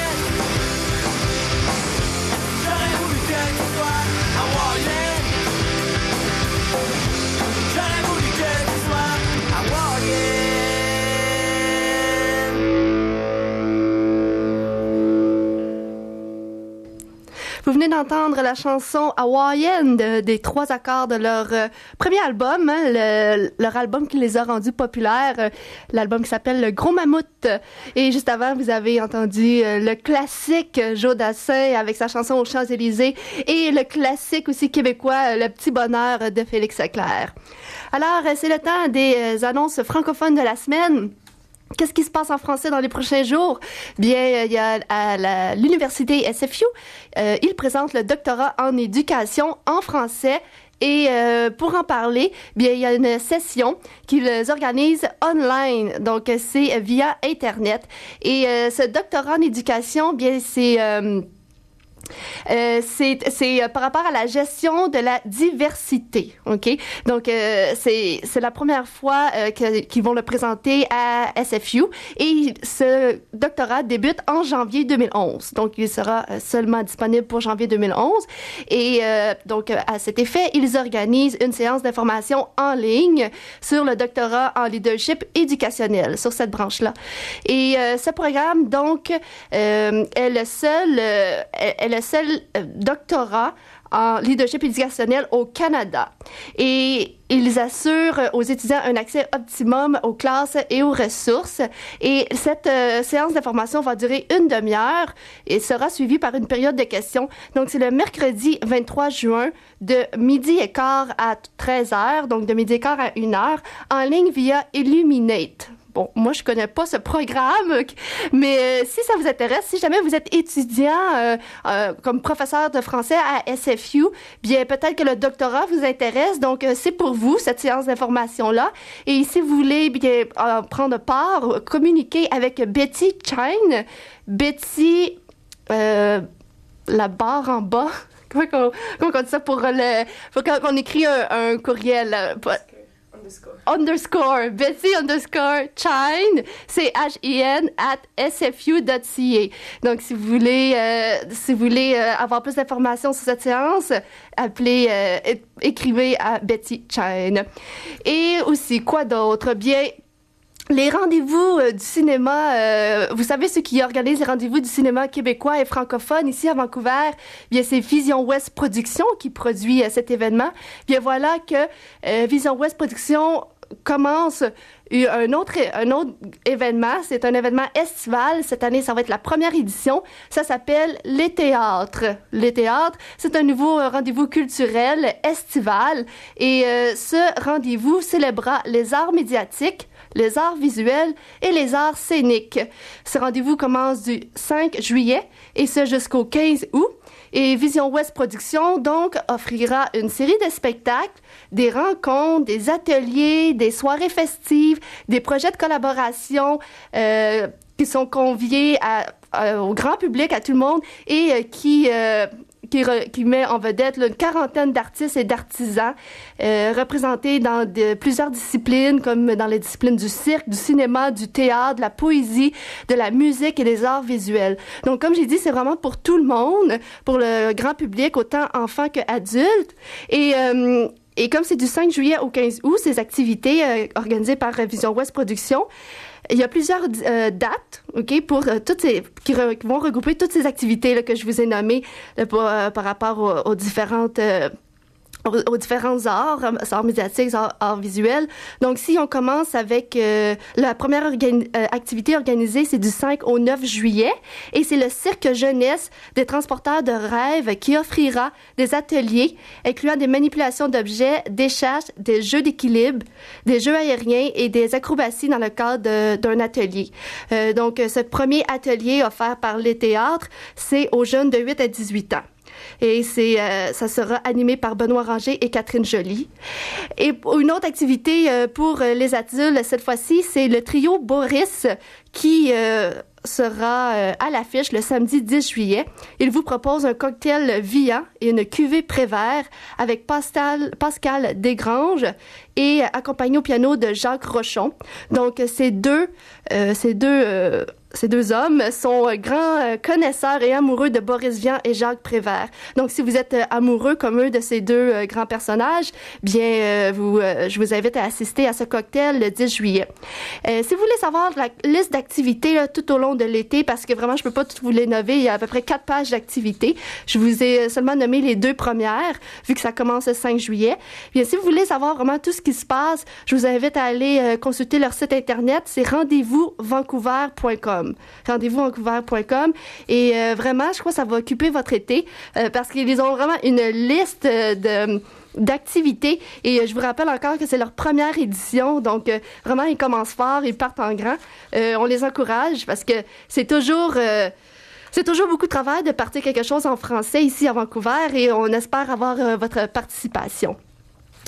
Vous venez d'entendre la chanson hawaïenne de, des trois accords de leur euh, premier album, hein, le, leur album qui les a rendus populaires, euh, l'album qui s'appelle Le Gros Mammouth. Et juste avant, vous avez entendu euh, le classique Joe Dassin avec sa chanson aux Champs-Élysées et le classique aussi québécois, Le Petit Bonheur de Félix Leclerc. Alors, euh, c'est le temps des euh, annonces francophones de la semaine. Qu'est-ce qui se passe en français dans les prochains jours? Bien, il y a à la, l'université S F U, euh, ils présentent le doctorat en éducation en français. Et euh, pour en parler, bien, il y a une session qu'ils organisent online, donc c'est via Internet. Et euh, ce doctorat en éducation, bien, c'est... Euh, Euh, c'est c'est par rapport à la gestion de la diversité, ok. Donc euh, c'est c'est la première fois euh, que, qu'ils vont le présenter à S F U et ce doctorat débute en janvier deux mille onze. Donc il sera seulement disponible pour janvier deux mille onze et euh, donc à cet effet ils organisent une séance d'information en ligne sur le doctorat en leadership éducationnel sur cette branche-là. Et euh, ce programme donc euh, est le seul euh, est le seul euh, doctorat en leadership éducationnel au Canada. Et ils assurent aux étudiants un accès optimum aux classes et aux ressources. Et cette euh, séance d'information va durer une demi-heure et sera suivie par une période de questions. Donc, c'est le mercredi vingt-trois juin de midi et quart à treize heures, donc de midi et quart à une heure, en ligne via Illuminate. Bon, moi, je connais pas ce programme, mais euh, si ça vous intéresse, si jamais vous êtes étudiant euh, euh, comme professeur de français à S F U, bien, peut-être que le doctorat vous intéresse. Donc, euh, c'est pour vous, cette séance d'information-là. Et si vous voulez bien euh, prendre part, communiquer avec Betty Chine. Betty, euh, la barre en bas. Comment on, comment on dit ça pour le... Faut qu'on écrit un, un courriel... Euh, Underscore. Underscore. Betty underscore Chine. C'est H I N at S F U dot C A. Donc, si vous voulez, euh, si vous voulez euh, avoir plus d'informations sur cette séance, appelez, euh, é- écrivez à Betty Chine. Et aussi, quoi d'autre? Bien, les rendez-vous euh, du cinéma, euh, vous savez, ceux qui organisent les rendez-vous du cinéma québécois et francophone ici à Vancouver, bien c'est Vision Ouest Productions qui produit euh, cet événement. Bien voilà que euh, Vision Ouest Productions commence un autre, un autre événement. C'est un événement estival. Cette année, ça va être la première édition. Ça s'appelle Les Théâtres. Les Théâtres, c'est un nouveau rendez-vous culturel estival. Et euh, ce rendez-vous célébrera les arts médiatiques, les arts visuels et les arts scéniques. Ce rendez-vous commence du cinq juillet et ce jusqu'au quinze août. Et Vision Ouest Productions, donc, offrira une série de spectacles, des rencontres, des ateliers, des soirées festives, des projets de collaboration euh, qui sont conviés à, à, au grand public, à tout le monde, et euh, qui... Euh, Qui, re, qui met en vedette là, une quarantaine d'artistes et d'artisans euh, représentés dans de, plusieurs disciplines, comme dans les disciplines du cirque, du cinéma, du théâtre, de la poésie, de la musique et des arts visuels. Donc, comme j'ai dit, c'est vraiment pour tout le monde, pour le grand public, autant enfants qu'adultes. Et... Euh, Et comme c'est du cinq juillet au quinze août, ces activités euh, organisées par Vision Ouest Productions, il y a plusieurs euh, dates, ok, pour euh, toutes ces qui, re, qui vont regrouper toutes ces activités là, que je vous ai nommées là, pour, euh, par rapport aux, aux différentes euh, aux, aux différents arts, arts médiatiques, arts, arts visuels. Donc, si on commence avec euh, la première organi- euh, activité organisée, c'est du cinq au neuf juillet, et c'est le Cirque Jeunesse des transporteurs de rêves qui offrira des ateliers incluant des manipulations d'objets, des chasses, des jeux d'équilibre, des jeux aériens et des acrobaties dans le cadre de, d'un atelier. Euh, donc, ce premier atelier offert par les théâtres, c'est aux jeunes de huit à dix-huit ans. Et c'est, euh, ça sera animé par Benoît Ranger et Catherine Joly. Et une autre activité euh, pour les adultes, cette fois-ci, c'est le trio Boris qui euh, sera euh, à l'affiche le samedi dix juillet. Il vous propose un cocktail Vian et une cuvée Prévert avec Pascal, Pascal Desgranges et accompagné au piano de Jacques Rochon. Donc, ces deux, euh, ces deux euh, Ces deux hommes sont grands connaisseurs et amoureux de Boris Vian et Jacques Prévert. Donc, si vous êtes amoureux comme eux de ces deux euh, grands personnages, bien, euh, vous, euh, je vous invite à assister à ce cocktail le dix juillet. Euh, si vous voulez savoir la liste d'activités là, tout au long de l'été, parce que vraiment, je peux pas tout vous les nommer, il y a à peu près quatre pages d'activités. Je vous ai seulement nommé les deux premières, vu que ça commence le cinq juillet. Bien, si vous voulez savoir vraiment tout ce qui se passe, je vous invite à aller euh, consulter leur site internet, c'est rendez-vous vancouver point com. rendez-vous vancouver point com et euh, vraiment, je crois que ça va occuper votre été euh, parce qu'ils ont vraiment une liste de d'activités et euh, je vous rappelle encore que c'est leur première édition, donc euh, vraiment ils commencent fort, ils partent en grand. Euh, on les encourage parce que c'est toujours euh, c'est toujours beaucoup de travail de partir quelque chose en français ici à Vancouver et on espère avoir euh, votre participation.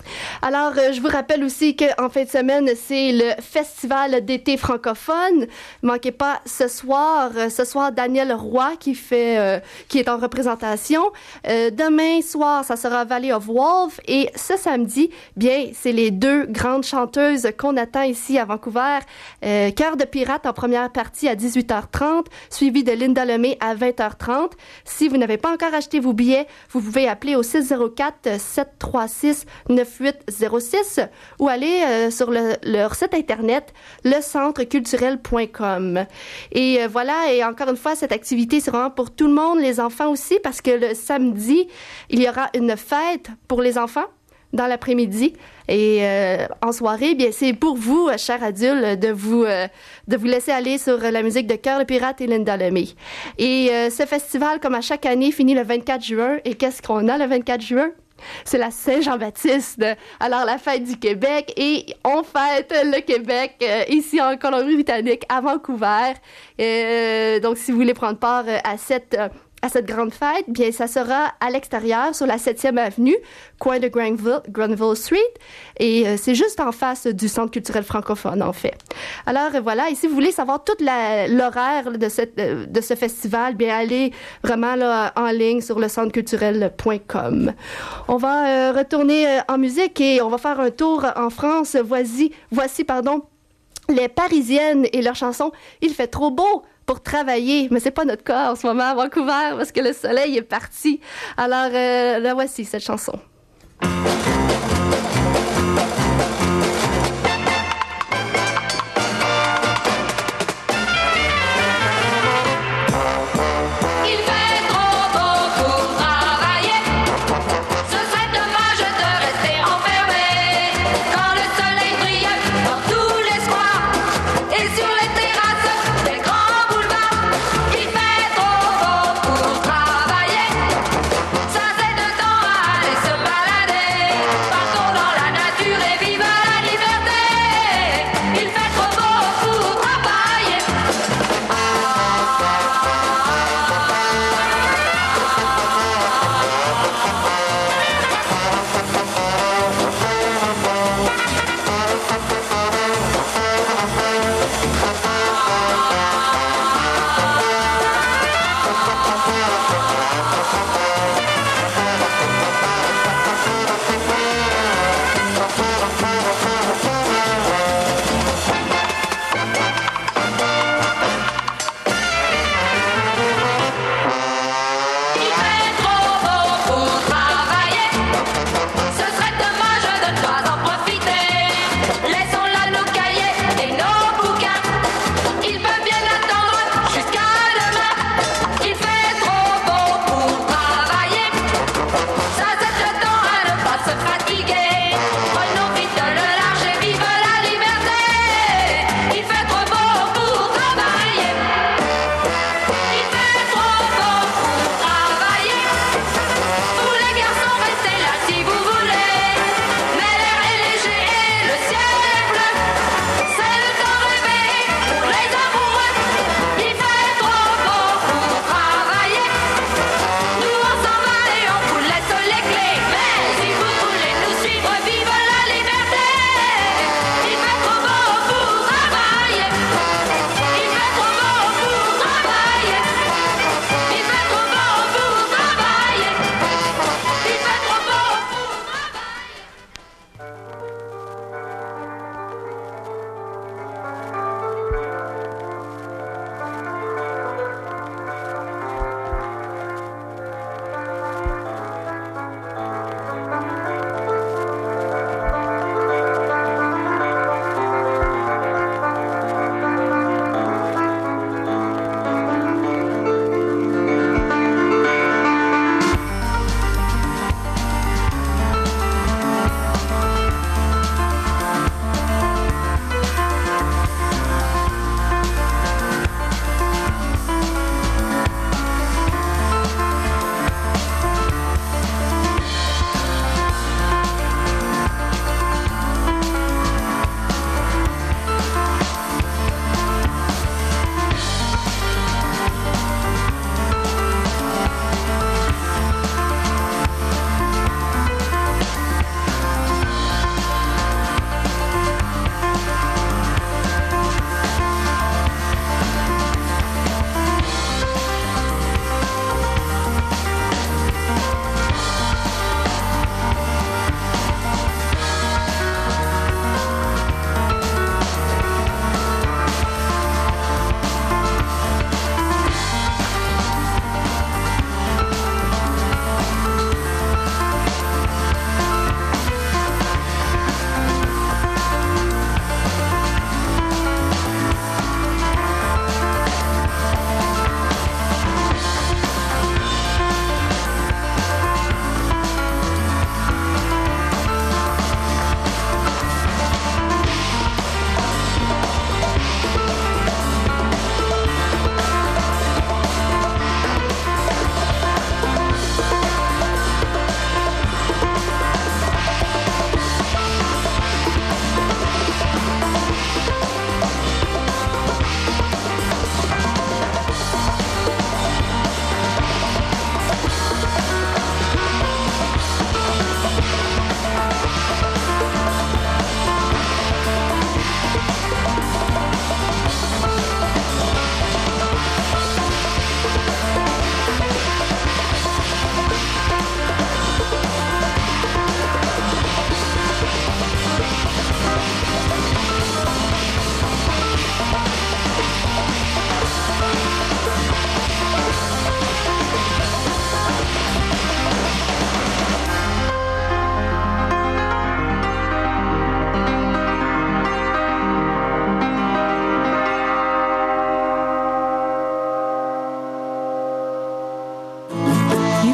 Alors, euh, je vous rappelle aussi qu'en fin de semaine, c'est le Festival d'été francophone. Manquez pas ce soir. Euh, ce soir, Daniel Roy qui fait, euh, qui est en représentation. Euh, demain soir, ça sera Valley of Wolf. Et ce samedi, bien, c'est les deux grandes chanteuses qu'on attend ici à Vancouver. Euh, Cœur de pirate en première partie à dix-huit heures trente, suivi de Linda Lemay à vingt heures trente. Si vous n'avez pas encore acheté vos billets, vous pouvez appeler au six zéro quatre, sept trois six, neuf huit zéro six ou aller euh, sur le, leur site internet le centre culturel point com. Et euh, voilà, et encore une fois, cette activité sera pour tout le monde, les enfants aussi, parce que le samedi, il y aura une fête pour les enfants dans l'après-midi. Et euh, en soirée, bien, c'est pour vous, chers adultes, de vous euh, de vous laisser aller sur la musique de Cœur de pirate et Linda Lemay. Et euh, ce festival, comme à chaque année, finit le vingt-quatre juin. Et qu'est-ce qu'on a le vingt-quatre juin? C'est la Saint-Jean-Baptiste, alors la fête du Québec, et on fête le Québec euh, ici en Colombie-Britannique, à Vancouver. Euh, donc, si vous voulez prendre part à cette euh, à cette grande fête, bien, ça sera à l'extérieur, sur la septième avenue, coin de Granville, Granville Street, et euh, c'est juste en face du Centre culturel francophone, en fait. Alors, euh, voilà, et si vous voulez savoir toute la, l'horaire de, cette, euh, de ce festival, bien, allez vraiment là, en ligne sur le centre culturel point com. On va euh, retourner euh, en musique et on va faire un tour en France. Voici, voici, pardon, les Parisiennes et leur chanson « Il fait trop beau » pour travailler, mais c'est pas notre cas en ce moment à Vancouver parce que le soleil est parti. Alors, euh, la voici, cette chanson. Ça c'est de temps à aller se battre.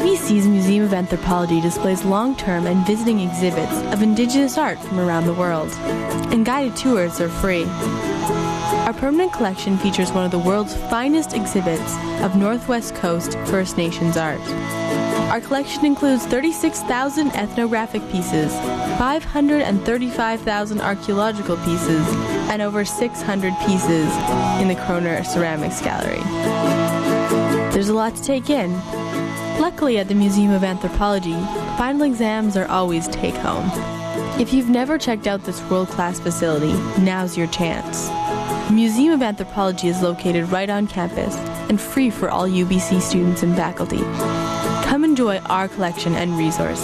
B C's Museum of Anthropology displays long-term and visiting exhibits of Indigenous art from around the world, and guided tours are free. Our permanent collection features one of the world's finest exhibits of Northwest Coast First Nations art. Our collection includes thirty-six thousand ethnographic pieces, five hundred thirty-five thousand archaeological pieces, and over six hundred pieces in the Kroner Ceramics Gallery. There's a lot to take in. Luckily, at the Museum of Anthropology, final exams are always take-home. If you've never checked out this world-class facility, now's your chance. The Museum of Anthropology is located right on campus and free for all U B C students and faculty. Come enjoy our collection and resources.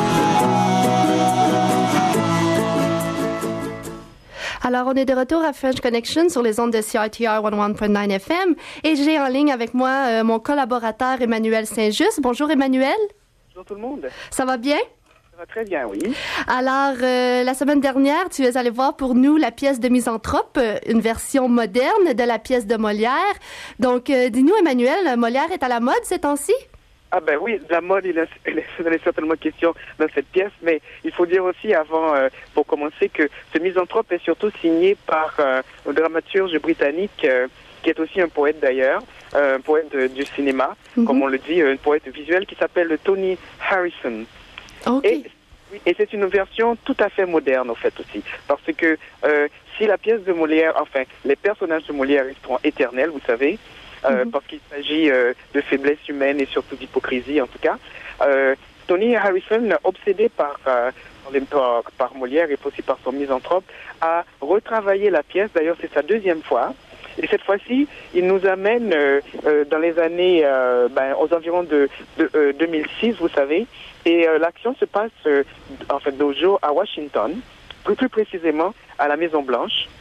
Alors, on est de retour à French Connection sur les ondes de C I T R cent un point neuf F M et j'ai en ligne avec moi euh, mon collaborateur Emmanuel Saint-Just. Bonjour Emmanuel. Bonjour tout le monde. Ça va bien? Ça va très bien, oui. Alors, euh, la semaine dernière, tu es allé voir pour nous la pièce de Misanthrope, une version moderne de la pièce de Molière. Donc, euh, dis-nous Emmanuel, Molière est à la mode ces temps-ci? Ah ben oui, la mode, il, a, il est certainement question dans cette pièce, mais il faut dire aussi avant, euh, pour commencer, que ce Misanthrope est surtout signé par euh, un dramaturge britannique, euh, qui est aussi un poète d'ailleurs, euh, un poète de, du cinéma, mm-hmm. comme on le dit, un poète visuel qui s'appelle Tony Harrison. Okay. Et, et c'est une version tout à fait moderne, en fait, aussi, parce que euh, si la pièce de Molière, enfin, les personnages de Molière seront éternels, vous savez, Euh, mm-hmm. parce qu'il s'agit euh, de faiblesse humaine et surtout d'hypocrisie en tout cas. Euh, Tony Harrison, obsédé par, euh, par, par Molière et aussi par son Misanthrope, a retravaillé la pièce, d'ailleurs c'est sa deuxième fois, et cette fois-ci il nous amène euh, euh, dans les années, euh, ben, aux environs de, de euh, deux mille six, vous savez, et euh, l'action se passe euh, en fait d'Ojo à Washington, plus, plus précisément à la Maison Blanche.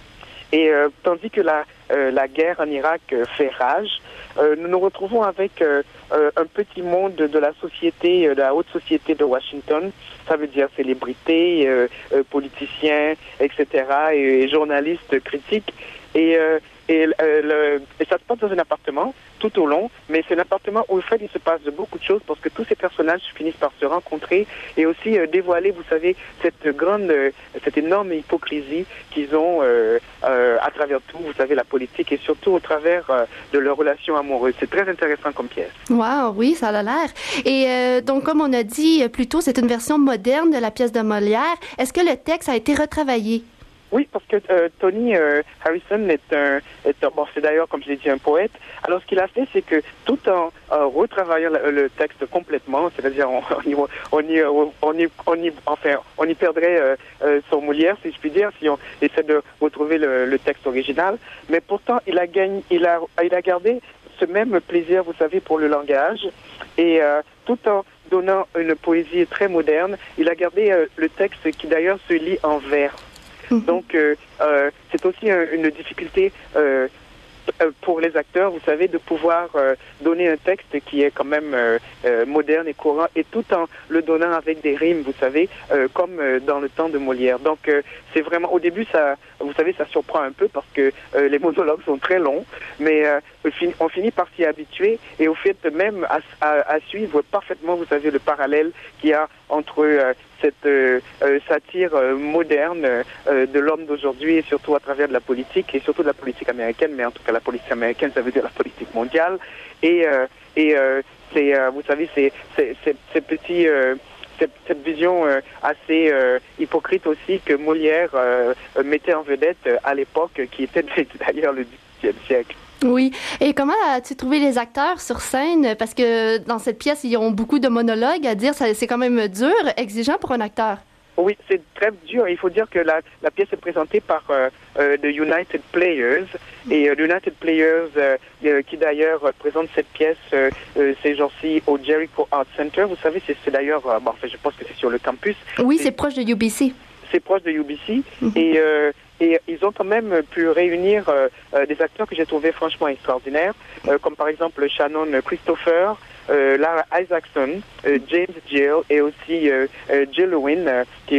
Et euh, tandis que la, euh, la guerre en Irak euh, fait rage, euh, nous nous retrouvons avec euh, euh, un petit monde de la société, euh, de la haute société de Washington. Ça veut dire célébrités, euh, euh, politiciens, et cetera, et, et journalistes critiques. Et, euh, et, euh, le, et ça se passe dans un appartement tout au long, mais c'est un appartement où en fait il se passe beaucoup de choses parce que tous ces personnages finissent par se rencontrer et aussi euh, dévoiler, vous savez, cette grande, euh, cette énorme hypocrisie qu'ils ont euh, euh, à travers tout, vous savez, la politique et surtout au travers euh, de leurs relations amoureuses. C'est très intéressant comme pièce. Wow, oui, ça a l'air. Et euh, donc, comme on a dit plus tôt, c'est une version moderne de la pièce de Molière. Est-ce que le texte a été retravaillé? Oui, parce que euh, Tony euh, Harrison est un, est un, bon, c'est d'ailleurs, comme je l'ai dit, un poète. Alors, ce qu'il a fait, c'est que tout en euh, retravaillant le, le texte complètement, c'est-à-dire on, on, y, on, y, on, y, on, y, enfin, on y perdrait euh, euh, son Molière, si je puis dire, si on essaie de retrouver le, le texte original. Mais pourtant, il a gagné, il a, il a gardé ce même plaisir, vous savez, pour le langage, et euh, tout en donnant une poésie très moderne, il a gardé euh, le texte qui d'ailleurs se lit en vers. Donc, euh, euh, c'est aussi un, une difficulté euh, pour les acteurs, vous savez, de pouvoir euh, donner un texte qui est quand même euh, euh, moderne et courant, et tout en le donnant avec des rimes, vous savez, euh, comme euh, dans le temps de Molière. Donc, euh, c'est vraiment, au début, ça, vous savez, ça surprend un peu parce que euh, les monologues sont très longs, mais euh, on finit par s'y habituer, et au fait même à, à, à suivre parfaitement, vous savez, le parallèle qu'il y a entre euh, cette euh, euh, satire euh, moderne euh, de l'homme d'aujourd'hui et surtout à travers de la politique et surtout de la politique américaine, mais en tout cas la politique américaine, ça veut dire la politique mondiale. Et, euh, et euh, c'est, euh, vous savez, c'est, c'est, c'est, c'est petit... Euh, Cette, cette vision euh, assez euh, hypocrite aussi que Molière euh, mettait en vedette euh, à l'époque, qui était d'ailleurs le dix-huitième siècle. Oui. Et comment as-tu trouvé les acteurs sur scène? Parce que dans cette pièce, ils ont beaucoup de monologues à dire. Ça, c'est quand même dur, exigeant pour un acteur. Oui, c'est très dur. Il faut dire que la, la pièce est présentée par euh, euh, The United Players. Et euh, The United Players, euh, euh, qui d'ailleurs euh, présente cette pièce euh, euh, ces jours-ci au Jericho Art Center. Vous savez, c'est, c'est d'ailleurs, euh, bon, enfin, je pense que c'est sur le campus. Oui, c'est, c'est proche de U B C. C'est proche de U B C. Mm-hmm. Et, euh, et ils ont quand même pu réunir euh, euh, des acteurs que j'ai trouvés franchement extraordinaires, euh, comme par exemple Shannon Christopher, Euh, Lara Isaacson, euh, James Gill et aussi euh, euh, Jill Owen, euh, qui,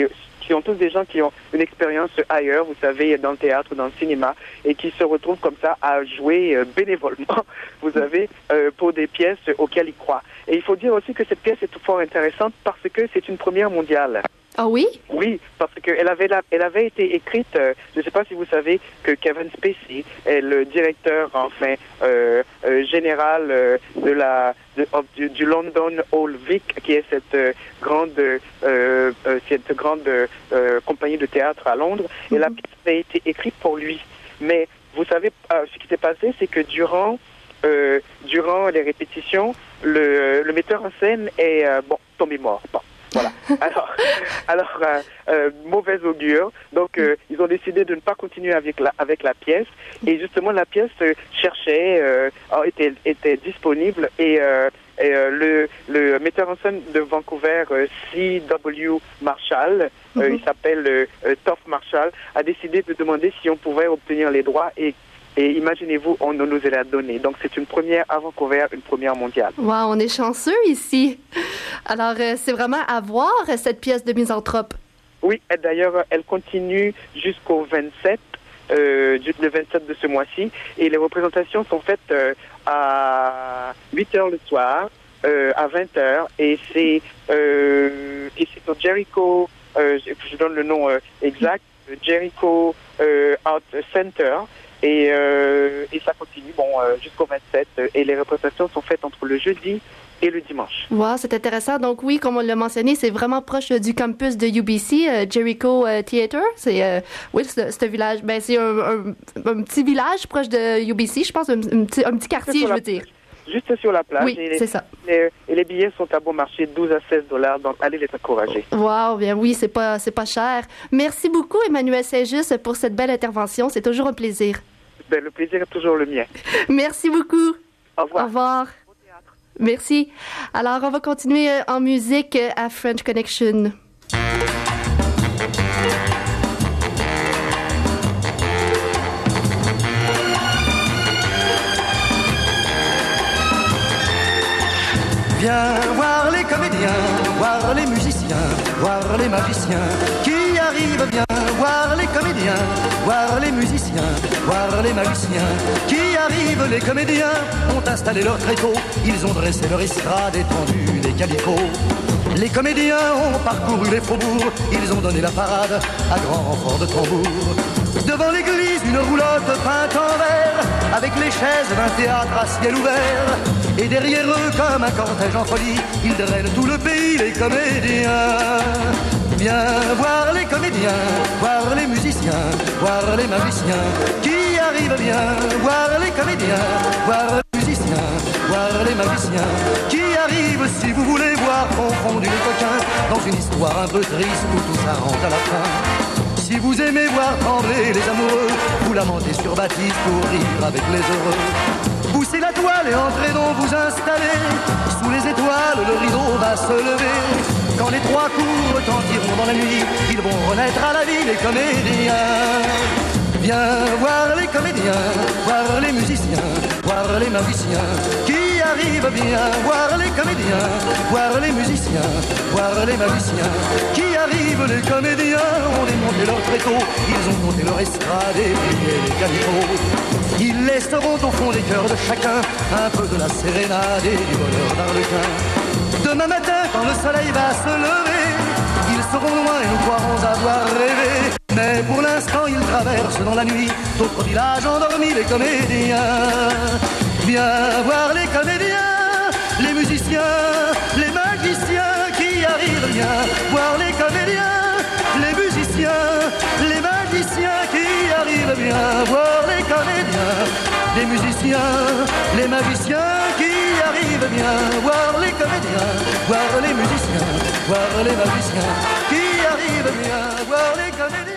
qui sont tous des gens qui ont une expérience ailleurs, vous savez, dans le théâtre, dans le cinéma, et qui se retrouvent comme ça à jouer euh, bénévolement, vous savez, euh, pour des pièces auxquelles ils croient. Et il faut dire aussi que cette pièce est tout fort intéressante parce que c'est une première mondiale. Ah oui? Oui, parce qu'elle avait, la, elle avait été écrite, euh, je ne sais pas si vous savez que Kevin Spacey est le directeur, enfin, euh, euh, général euh, de la, de, of, du, du London Hall Vic, qui est cette euh, grande, euh, euh, cette grande euh, compagnie de théâtre à Londres, mm-hmm. et la pièce a été écrite pour lui. Mais vous savez, euh, ce qui s'est passé, c'est que durant, euh, durant les répétitions, le, le metteur en scène est, euh, bon, tombé mort. Bon. Voilà. Alors, alors euh, euh, mauvais augure. Donc, euh, ils ont décidé de ne pas continuer avec la, avec la pièce. Et justement, la pièce euh, cherchait, euh, était, était disponible. Et, euh, et euh, le, le metteur en scène de Vancouver, euh, C W Marshall, euh, mm-hmm. il s'appelle euh, Toph Marshall, a décidé de demander si on pouvait obtenir les droits. Et Et imaginez-vous, on nous les a donnés. Donc, c'est une première à Vancouver, une première mondiale. Wow, on est chanceux ici. Alors, euh, c'est vraiment à voir, cette pièce de Misanthrope. Oui, et d'ailleurs, elle continue jusqu'au vingt-sept, euh, le vingt-sept de ce mois-ci. Et les représentations sont faites euh, à huit heures le soir, euh, à vingt heures. Et c'est, euh, et c'est au Jericho, euh, je donne le nom euh, exact, Jericho euh, Art Center. Et, euh, et ça continue bon, euh, jusqu'au vingt-sept. Euh, et les représentations sont faites entre le jeudi et le dimanche. Wow, c'est intéressant. Donc oui, comme on l'a mentionné, c'est vraiment proche euh, du campus de U B C, euh, Jericho euh, Theatre. C'est euh, oui, c'est, c'est un village. Ben c'est un, un, un petit village proche de U B C, je pense, un, un, petit, un petit quartier, je veux dire. Juste sur la plage. Oui, et les, c'est ça. Les, et les billets sont à bon marché, douze à seize dollars. Donc allez les encourager. Wow, bien oui, c'est pas, c'est pas cher. Merci beaucoup, Emmanuel Saint-Just, pour cette belle intervention. C'est toujours un plaisir. Ben, le plaisir est toujours le mien. Merci beaucoup. Au revoir. Au revoir. Merci. Alors, on va continuer en musique à French Connection. Viens voir les comédiens, voir les musiciens, voir les magiciens qui arrivent bien. Voir les comédiens, voir les musiciens, voir les magiciens qui arrivent. Les comédiens ont installé leur tréteau, ils ont dressé leur estrade, étendu des calicots. Les comédiens ont parcouru les faubourgs, ils ont donné la parade à grand renfort de tambour. Devant l'église, une roulotte peinte en vert, avec les chaises d'un théâtre à ciel ouvert. Et derrière eux, comme un cortège en folie, ils drainent tout le pays, les comédiens. Viens voir les comédiens, voir les musiciens, voir les magiciens qui arrivent bien. Voir les comédiens, voir les musiciens, voir les magiciens qui arrivent. Si vous voulez voir confondre les coquins dans une histoire un peu triste où tout s'arrange à la fin. Si vous aimez voir trembler les amoureux, vous lamentez sur Baptiste pour rire avec les heureux. Poussez la toile et entrez donc vous installer. Sous les étoiles, le rideau va se lever. Quand les trois coups retentiront dans la nuit, ils vont renaître à la vie, les comédiens. Viens voir les comédiens, voir les musiciens, voir les magiciens qui arrivent bien. Voir les comédiens, voir les musiciens, voir les magiciens qui arrivent. Les comédiens ont démonté leur tréteau, ils ont monté leur estrade et plié les calicots. Ils laisseront au fond des cœurs de chacun un peu de la sérénade et du bonheur d'Arlequin. Demain matin, quand le soleil va se lever, ils seront loin et nous croirons avoir rêvé. Mais pour l'instant, ils traversent dans la nuit d'autres villages endormis, les comédiens. Viens voir les comédiens, les musiciens, les magiciens qui arrivent bien. Voir les comédiens, les musiciens, les magiciens qui arrivent bien. Voir les comédiens, les musiciens, les magiciens qui arrivent bien. Voir les comédiens, voir les musiciens, voir les magiciens qui arrivent bien. Voir les comédiens.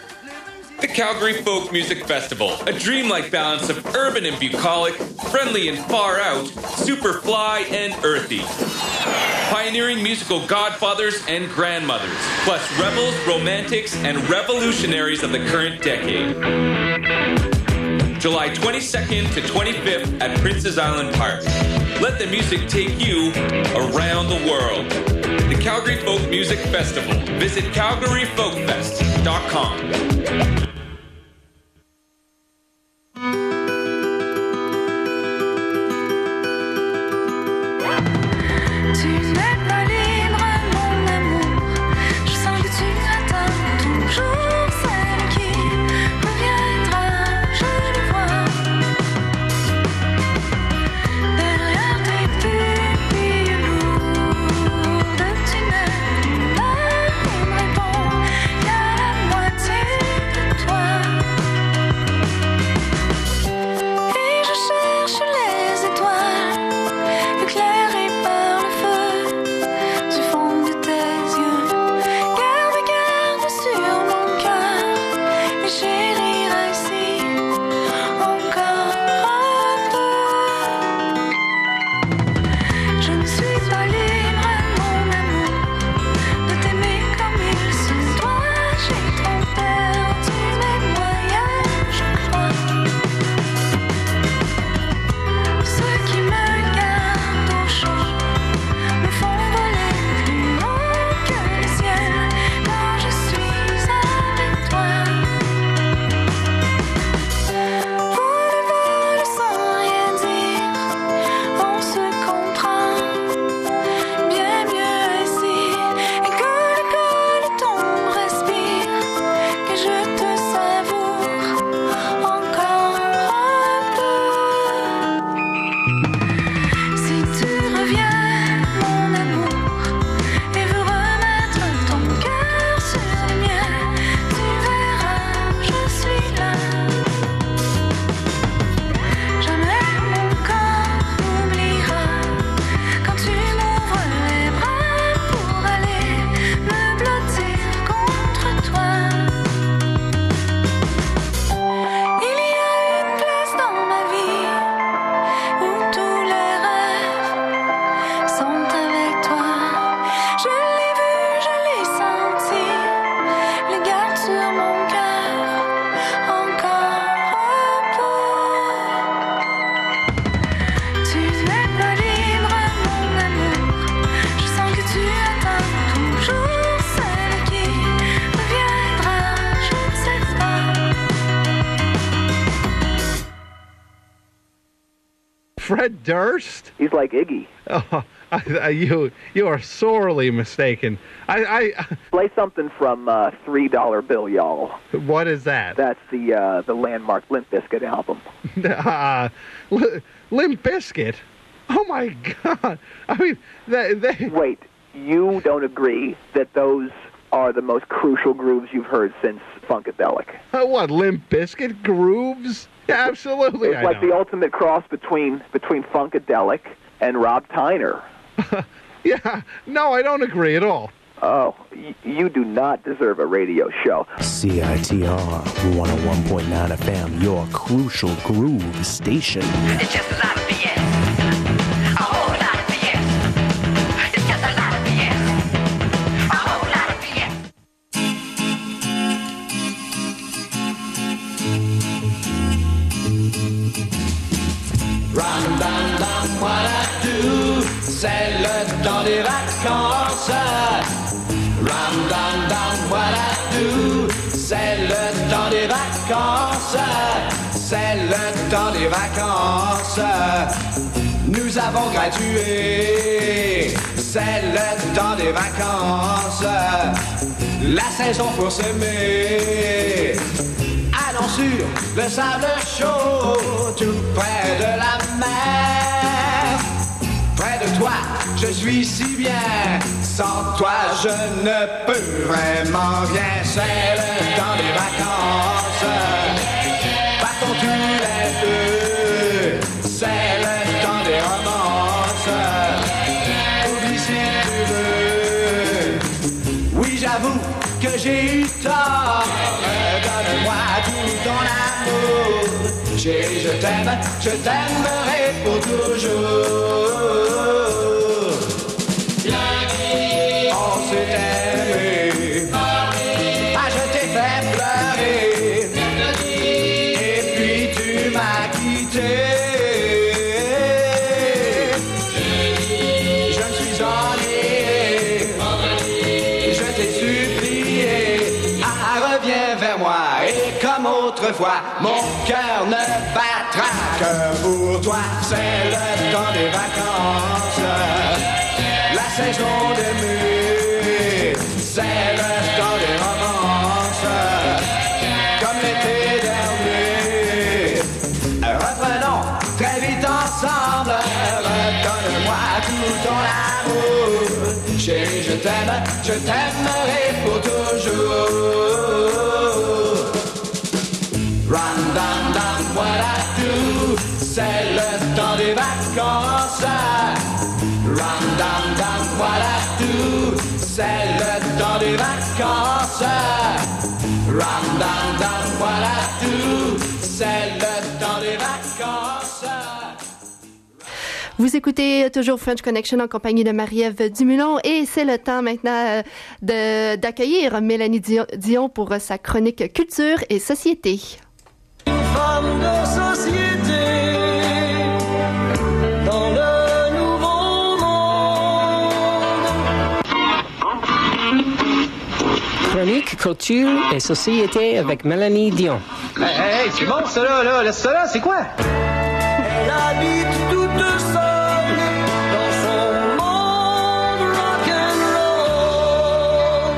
The Calgary Folk Music Festival, a dreamlike balance of urban and bucolic, friendly and far out, super fly and earthy. Pioneering musical godfathers and grandmothers, plus rebels, romantics, and revolutionaries of the current decade. July twenty-second to twenty-fifth at Princess Island Park. Let the music take you around the world. The Calgary Folk Music Music Festival. Visit calgary folk fest dot com. Fred Durst? He's like Iggy. Oh, I, I, you you are sorely mistaken. I, I play something from uh, Three Dollar Bill, y'all. What is that? That's the uh, the landmark Limp Bizkit album. uh, L- Limp Bizkit? Oh my God! I mean, they, they... wait. You don't agree that those are the most crucial grooves you've heard since Funkadelic? Uh, what, Limp Bizkit grooves? Yeah, absolutely. It's I like know. the ultimate cross between between Funkadelic and Rob Tyner. Yeah, no, I don't agree at all. Oh, y- you do not deserve a radio show. C I T R one oh one point nine F M, your crucial groove station. It's just a lot of B S. A whole lot of B S. It's just a lot of B S. A whole lot of B S. Ram, bam, bam, what I do, c'est le temps des vacances. Ram, bam, bam, what I do, c'est le temps des vacances. C'est le temps des vacances. Nous avons gradué, c'est le temps des vacances. La saison pour s'aimer. Allons sur le sable chaud, tout près de la mer. Près de toi, je suis si bien. Sans toi, je ne peux vraiment rien. C'est le temps des vacances. Partons tous les deux. C'est le temps des romances. Oublie si tu veux. Oui, j'avoue que j'ai eu tort. Donne-moi tout ton amour. Chérie, je t'aime, je t'aimerai pour toujours. On s'est aimé. Ah, je t'ai fait pleurer. Et puis tu m'as quitté. Je me suis ennuyé. autrefois, mon cœur ne battra que pour toi. C'est le temps des vacances, la saison des mues, c'est le temps des romances, comme l'été dernier. Reprenons très vite ensemble, redonne-moi tout ton amour. Chérie, je t'aime, je t'aimerai pour toujours. Run, down, down, what I do, c'est le temps des vacances. Run, down, down, what I do, c'est le temps des vacances. Run, down, down, what I do, c'est le temps des vacances. Vous écoutez toujours French Connection en compagnie de Marie-Ève Dumulon et c'est le temps maintenant de, d'accueillir Mélanie Dion pour sa chronique Culture et Société. Femme de société dans le nouveau monde. Chronique Culture et Société avec Mélanie Dion. Hey, hey, c'est bon ça là, là, laisse ça là, c'est quoi? Elle habite toute seule dans son monde rock'n'roll.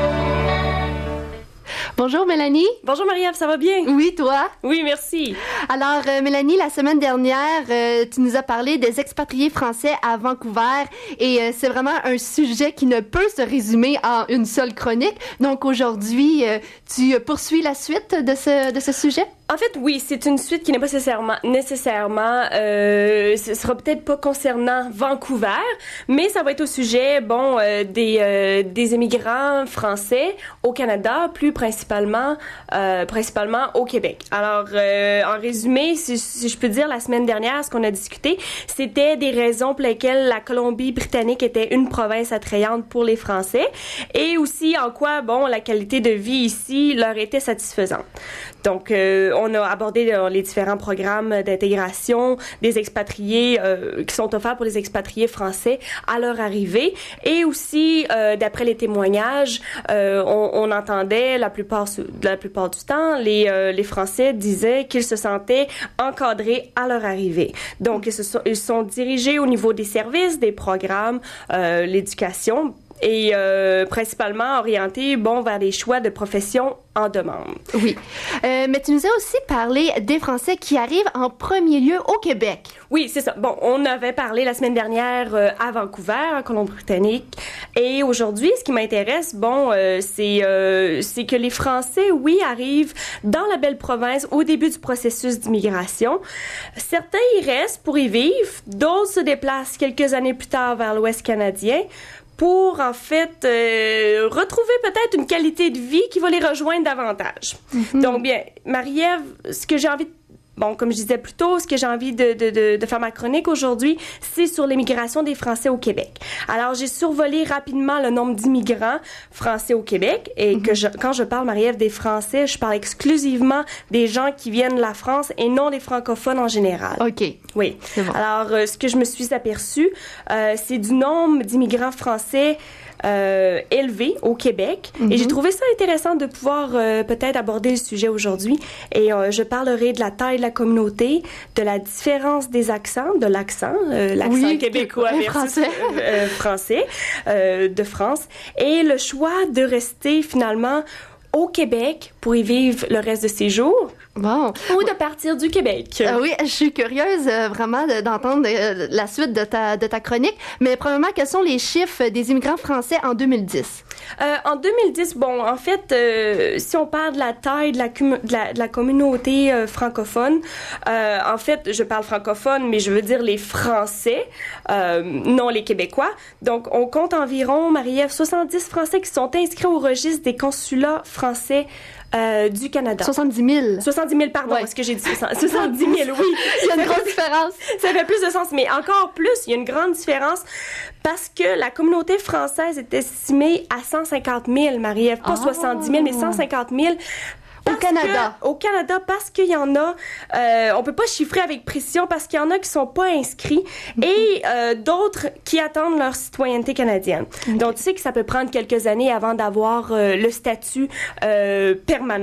Bonjour Mélanie. Bonjour Marie-Ève, ça va bien? Oui, toi? Oui, merci. Alors euh, Mélanie, la semaine dernière, euh, tu nous as parlé des expatriés français à Vancouver et euh, c'est vraiment un sujet qui ne peut se résumer en une seule chronique. Donc aujourd'hui, euh, tu poursuis la suite de ce, de ce sujet? En fait, oui, c'est une suite qui n'est pas nécessairement, nécessairement, euh, ce sera peut-être pas concernant Vancouver, mais ça va être au sujet, bon, euh, des euh, des émigrants français au Canada, plus principalement, euh, principalement au Québec. Alors, euh, en résumé, si, si je peux dire, la semaine dernière, ce qu'on a discuté, c'était des raisons pour lesquelles la Colombie-Britannique était une province attrayante pour les Français, et aussi en quoi, bon, la qualité de vie ici leur était satisfaisante. Donc, euh, on a abordé euh, les différents programmes d'intégration des expatriés euh, qui sont offerts pour les expatriés français à leur arrivée. Et aussi, euh, d'après les témoignages, euh, on, on entendait la plupart, la plupart du temps, les, euh, les Français disaient qu'ils se sentaient encadrés à leur arrivée. Donc, ils, se sont, ils sont dirigés au niveau des services, des programmes, euh, l'éducation, et euh, principalement orientés, bon, vers des choix de profession en demande. Oui. Euh, mais tu nous as aussi parlé des Français qui arrivent en premier lieu au Québec. Oui, c'est ça. Bon, on avait parlé la semaine dernière euh, à Vancouver, en Colombie-Britannique. Et aujourd'hui, ce qui m'intéresse, bon, euh, c'est, euh, c'est que les Français, oui, arrivent dans la belle province au début du processus d'immigration. Certains y restent pour y vivre. D'autres se déplacent quelques années plus tard vers l'Ouest canadien pour, en fait, euh, retrouver peut-être une qualité de vie qui va les rejoindre davantage. Mm-hmm. Donc, bien, Marie-Ève, ce que j'ai envie de Bon, comme je disais plus tôt, ce que j'ai envie de, de, de, de faire ma chronique aujourd'hui, c'est sur l'immigration des Français au Québec. Alors, j'ai survolé rapidement le nombre d'immigrants français au Québec et mm-hmm. que je, quand je parle, Marie-Ève, des Français, je parle exclusivement des gens qui viennent de la France et non des francophones en général. OK. Oui. C'est bon. Alors, euh, ce que je me suis aperçue, euh, c'est du nombre d'immigrants français Euh, élevé au Québec. Mm-hmm. Et j'ai trouvé ça intéressant de pouvoir euh, peut-être aborder le sujet aujourd'hui. Et euh, je parlerai de la taille de la communauté, de la différence des accents, de l'accent, euh, l'accent oui, québécois versus français, euh, français euh, de France, et le choix de rester finalement au Québec pour y vivre le reste de ses jours. Bon. Ou de partir du Québec. Euh, oui, je suis curieuse euh, vraiment de, d'entendre euh, la suite de ta, de ta chronique. Mais premièrement, quels sont les chiffres des immigrants français en deux mille dix? Euh, en deux mille dix, bon, en fait, euh, si on parle de la taille de la, com- de la, de la communauté euh, francophone, euh, en fait, je parle francophone, mais je veux dire les Français, euh, non les Québécois. Donc, on compte environ, Marie-Ève, soixante-dix Français qui sont inscrits au registre des consulats français Euh, du Canada. soixante-dix mille. soixante-dix mille, pardon, ouais. Est-ce que j'ai dit soixante-dix mille, oui. Il y a une grosse différence. Ça fait plus de sens, mais encore plus, il y a une grande différence parce que la communauté française est estimée à cent cinquante mille, Marie-Ève, pas oh. soixante-dix mille, mais cent cinquante mille. Au Canada. Que, au Canada, parce qu'il y en a, euh, on peut pas chiffrer avec précision parce qu'il y en a qui sont pas inscrits mm-hmm. et euh, d'autres qui attendent leur citoyenneté canadienne. Okay. Donc, tu sais que ça peut prendre quelques années avant d'avoir euh, le statut euh, permanent.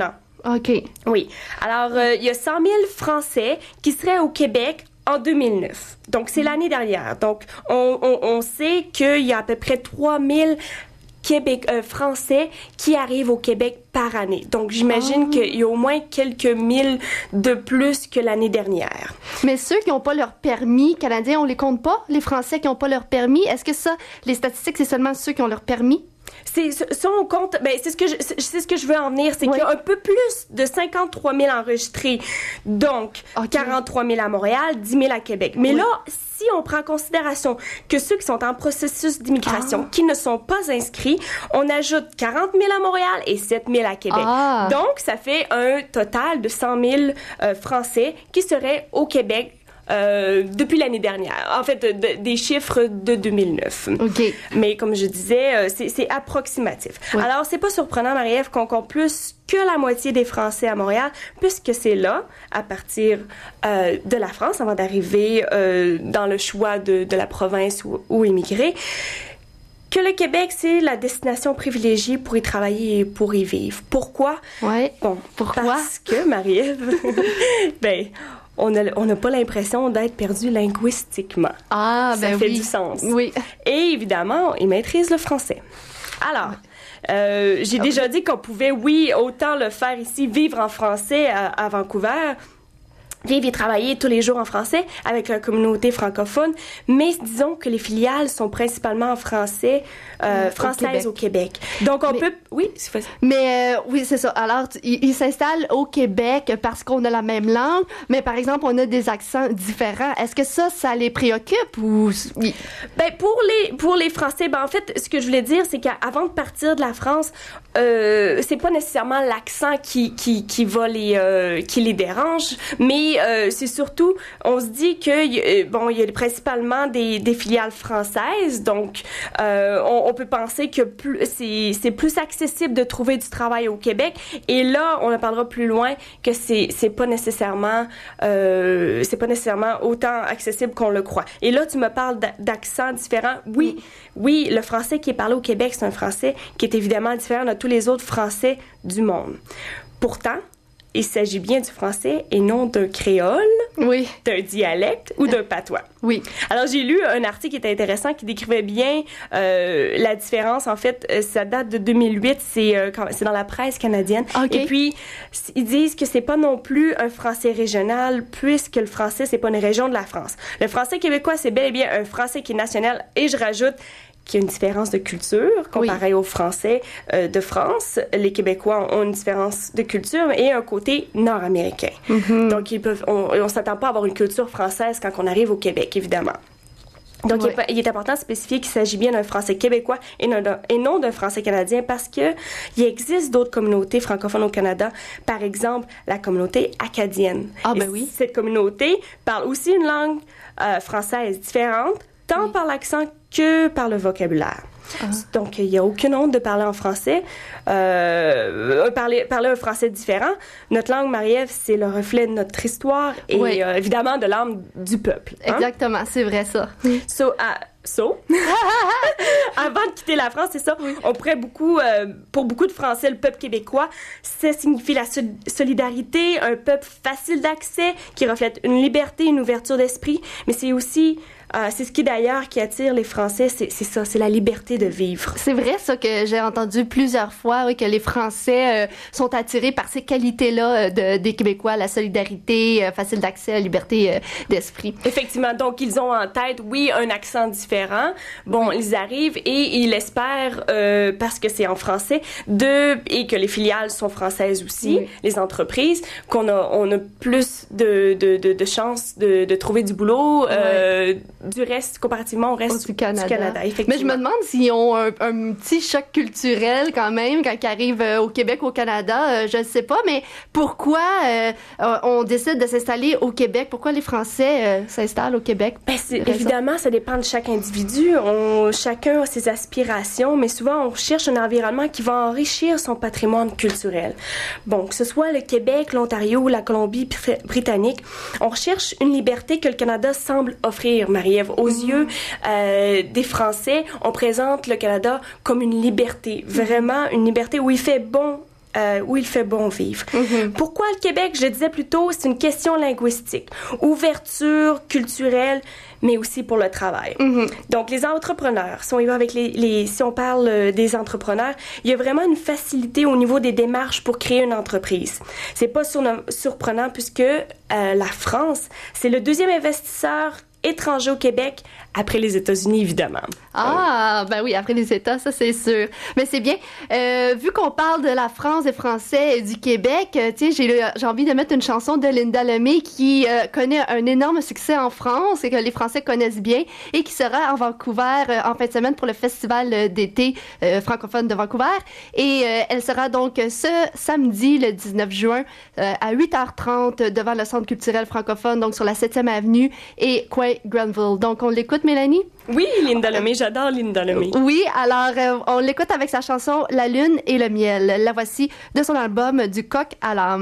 OK. Oui. Alors, euh, il y a cent mille Français qui seraient au Québec en deux mille neuf. Donc, c'est l'année dernière. Donc, on, on, on sait qu'il y a à peu près trois mille Québec, euh, Français qui arrivent au Québec par année. Donc, j'imagine Ah. qu'il y a au moins quelques mille de plus que l'année dernière. Mais ceux qui n'ont pas leur permis canadien, on les compte pas? Les Français qui n'ont pas leur permis, est-ce que ça, les statistiques, c'est seulement ceux qui ont leur permis? C'est, ça, on compte, ben, c'est ce que je, c'est, c'est ce que je veux en venir, c'est oui. qu'il y a un peu plus de cinquante-trois mille enregistrés. Donc, okay. quarante-trois mille à Montréal, dix mille à Québec. Mais oui. là, si on prend en considération que ceux qui sont en processus d'immigration, ah. qui ne sont pas inscrits, on ajoute quarante mille à Montréal et sept mille à Québec. Ah. Donc, ça fait un total de cent mille euh, Français qui seraient au Québec Euh, depuis l'année dernière. En fait, de, de, des chiffres de deux mille neuf. OK. Mais comme je disais, euh, c'est, c'est approximatif. Oui. Alors, c'est pas surprenant, Marie-Ève, qu'on compte plus que la moitié des Français à Montréal, puisque c'est là, à partir euh, de la France, avant d'arriver euh, dans le choix de, de la province où, où immigrer, que le Québec, c'est la destination privilégiée pour y travailler et pour y vivre. Pourquoi? Oui. Bon, pourquoi? Parce que, Marie-Ève, ben... on n'a on a pas l'impression d'être perdu linguistiquement. Ah, ben ça fait oui. du sens. Oui. Et évidemment, ils maîtrisent le français. Alors, euh, j'ai okay. déjà dit qu'on pouvait, oui, autant le faire ici, vivre en français à, à Vancouver, vivre et travailler tous les jours en français avec la communauté francophone, mais disons que les filiales sont principalement en français, euh, françaises au Québec. au Québec. Donc, on mais, peut... Oui, c'est facile. Mais euh, oui, c'est ça. Alors, ils il s'installent au Québec parce qu'on a la même langue, mais par exemple, on a des accents différents. Est-ce que ça, ça les préoccupe ou... Ben, pour les, pour les Français, ben, en fait, ce que je voulais dire, c'est qu'avant de partir de la France, euh, c'est pas nécessairement l'accent qui, qui, qui va les, euh, qui les dérange, mais Euh, c'est surtout, on se dit que euh, bon, il y a principalement des, des filiales françaises, donc euh, on, on peut penser que plus, c'est, c'est plus accessible de trouver du travail au Québec. Et là, on en parlera plus loin que c'est c'est pas nécessairement euh, c'est pas nécessairement autant accessible qu'on le croit. Et là, tu me parles d'accents différents. Oui, oui, le français qui est parlé au Québec, c'est un français qui est évidemment différent de tous les autres français du monde. Pourtant, il s'agit bien du français et non d'un créole, oui. d'un dialecte ou d'un patois. Oui. Alors, j'ai lu un article qui était intéressant qui décrivait bien euh, la différence. En fait, euh, ça date de deux mille huit, c'est, euh, quand, c'est dans la presse canadienne. Okay. Et puis, ils disent que c'est pas non plus un français régional, puisque le français, c'est pas une région de la France. Le français québécois, c'est bel et bien un français qui est national. Et je rajoute qu'il y a une différence de culture comparée oui. aux Français euh, de France. Les Québécois ont une différence de culture et un côté nord-américain. Mm-hmm. Donc, ils peuvent, on ne s'attend pas à avoir une culture française quand on arrive au Québec, évidemment. Donc, ouais. il, est, il est important de spécifier qu'il s'agit bien d'un français québécois et non d'un, et non d'un français canadien parce que il existe d'autres communautés francophones au Canada. Par exemple, la communauté acadienne. Ah, ben et oui. Cette communauté parle aussi une langue euh, française différente, tant oui. par l'accent que par le vocabulaire. Ah. Donc, il n'y a aucune honte de parler en français, euh, parler, parler un français différent. Notre langue, Marie-Ève, c'est le reflet de notre histoire et oui. euh, évidemment de l'âme du peuple. Hein? Exactement, c'est vrai ça. So, uh, so avant de quitter la France, c'est ça, oui. on pourrait beaucoup, euh, pour beaucoup de Français, le peuple québécois, ça signifie la so- solidarité, un peuple facile d'accès qui reflète une liberté, une ouverture d'esprit, mais c'est aussi... Euh, c'est ce qui d'ailleurs qui attire les Français, c'est, c'est ça, c'est la liberté de vivre. C'est vrai ça que j'ai entendu plusieurs fois, oui, que les Français euh, sont attirés par ces qualités-là euh, de, des Québécois, la solidarité, euh, facile d'accès, la liberté euh, d'esprit. Effectivement, donc ils ont en tête, oui, un accent différent. Bon, oui. ils arrivent et ils espèrent, euh, parce que c'est en français, de et que les filiales sont françaises aussi, oui. les entreprises, qu'on a, on a plus de de de, de chances de, de trouver du boulot. Euh, oui. du reste, comparativement au reste du Canada. Du Canada Mais je me demande s'ils ont un, un petit choc culturel quand même quand ils arrivent euh, au Québec, au Canada. Euh, je ne sais pas, mais pourquoi euh, on décide de s'installer au Québec? Pourquoi les Français euh, s'installent au Québec? Ben, c'est, évidemment, ça dépend de chaque individu. On, chacun a ses aspirations, mais souvent, on cherche un environnement qui va enrichir son patrimoine culturel. Bon, que ce soit le Québec, l'Ontario ou la Colombie-Britannique, on recherche une liberté que le Canada semble offrir, Marie-Ève. Aux mmh. yeux euh, des Français, on présente le Canada comme une liberté, vraiment une liberté où il fait bon euh, où il fait bon vivre. Mm-hmm. Pourquoi le Québec? Je disais plus tôt, c'est une question linguistique, ouverture culturelle, mais aussi pour le travail. Mm-hmm. Donc, les entrepreneurs, si on y va avec les, les, si on parle euh, des entrepreneurs, il y a vraiment une facilité au niveau des démarches pour créer une entreprise. C'est pas sur- surprenant puisque euh, la France, c'est le deuxième investisseur étranger au Québec, après les États-Unis, évidemment. Ah, ben oui, après les États, ça c'est sûr. Mais c'est bien. Euh, vu qu'on parle de la France, des Français et du Québec, euh, tu sais, j'ai, le- j'ai envie de mettre une chanson de Linda Lemay qui euh, connaît un énorme succès en France et que les Français connaissent bien et qui sera à Vancouver euh, en fin de semaine pour le festival euh, d'été euh, francophone de Vancouver. Et euh, elle sera donc ce samedi, le dix-neuf juin, euh, à huit heures trente devant le Centre culturel francophone, donc sur la septième avenue et coin Granville. Donc, on l'écoute, Mélanie? Oui, Linda Lemay. J'adore Linda Lemay. Oui, alors, euh, on l'écoute avec sa chanson « La lune et le miel ». La voici de son album « Du coq à l'âme ».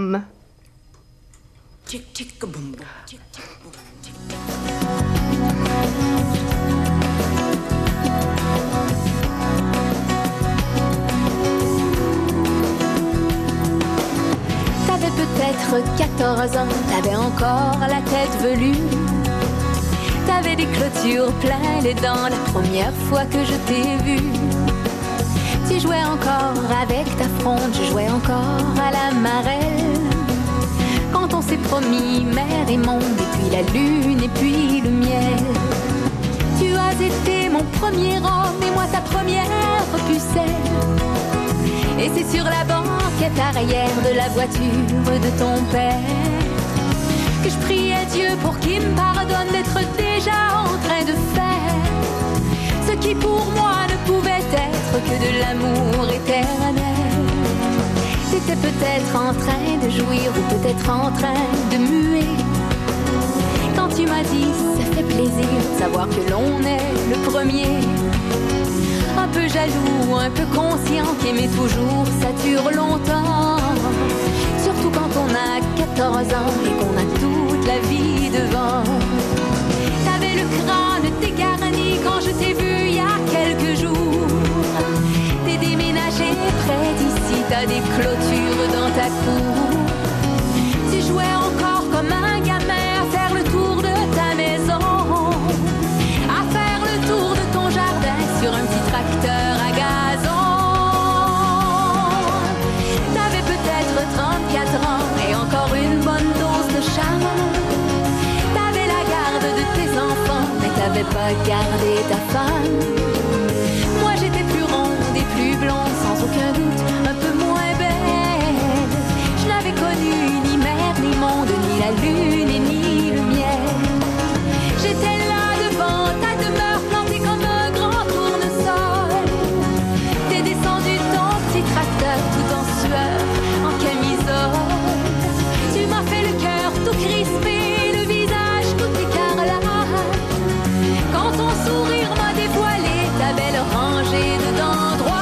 T'avais peut-être quatorze ans, t'avais encore la tête velue. T'avais des clôtures plein les dents la première fois que je t'ai vu. Tu jouais encore avec ta fronde, je jouais encore à la marelle. Quand on s'est promis mer et monde, et puis la lune et puis le miel. Tu as été mon premier homme et moi ta première pucelle. Et c'est sur la banquette arrière de la voiture de ton père que je priais Dieu pour qu'il me pardonne d'être déjà en train de faire ce qui pour moi ne pouvait être que de l'amour éternel. T'étais peut-être en train de jouir ou peut-être en train de muer quand tu m'as dit ça fait plaisir de savoir que l'on est le premier. Un peu jaloux, un peu conscient qu'aimer toujours ça dure longtemps. Surtout quand on a quatorze ans et qu'on a toute la vie devant. T'avais le crâne dégarni quand je t'ai vu il y a quelques jours. T'es déménagé près d'ici, t'as des clôtures dans ta cour. Tu jouais encore comme un gamin à faire le tour de ta maison, à faire le tour de ton jardin sur un petit tracteur à gazon. T'avais peut-être trente-quatre ans et encore une bonne dose de charme. T'avais la garde de tes enfants, mais t'avais pas gardé ta femme. Moi j'étais plus ronde et plus blonde, sans aucun doute, un peu moins belle. Je n'avais connu ni mer, ni monde, ni la lune et ni le miel. J'étais là devant ta demeure, plantée comme un grand tournesol. T'es descendu de ton petit tracteur tout en sueur, en camisole. Tu m'as fait le cœur tout crispé, le visage tout écarlate. Quand ton sourire m'a dévoilé ta belle rangée de dents droites.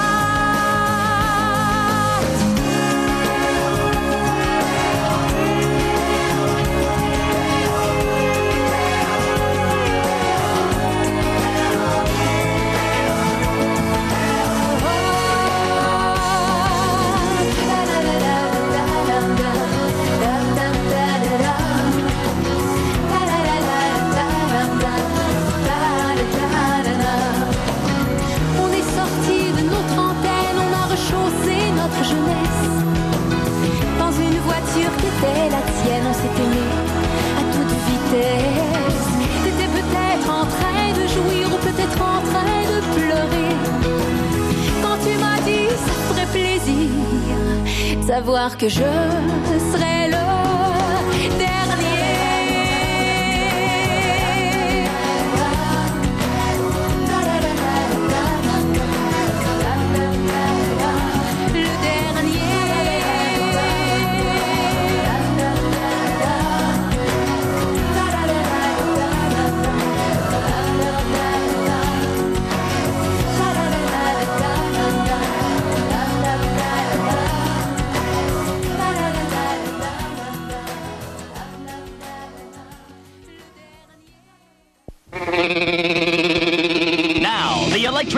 On est sorti de nos trentaines, on a rechaussé notre jeunesse. Dans une voiture qui était la tienne, on s'est aimé à toute vitesse. T'étais peut-être en train de jouir ou peut-être en train de pleurer quand tu m'as dit ça ferait plaisir de savoir que je serais le dernier.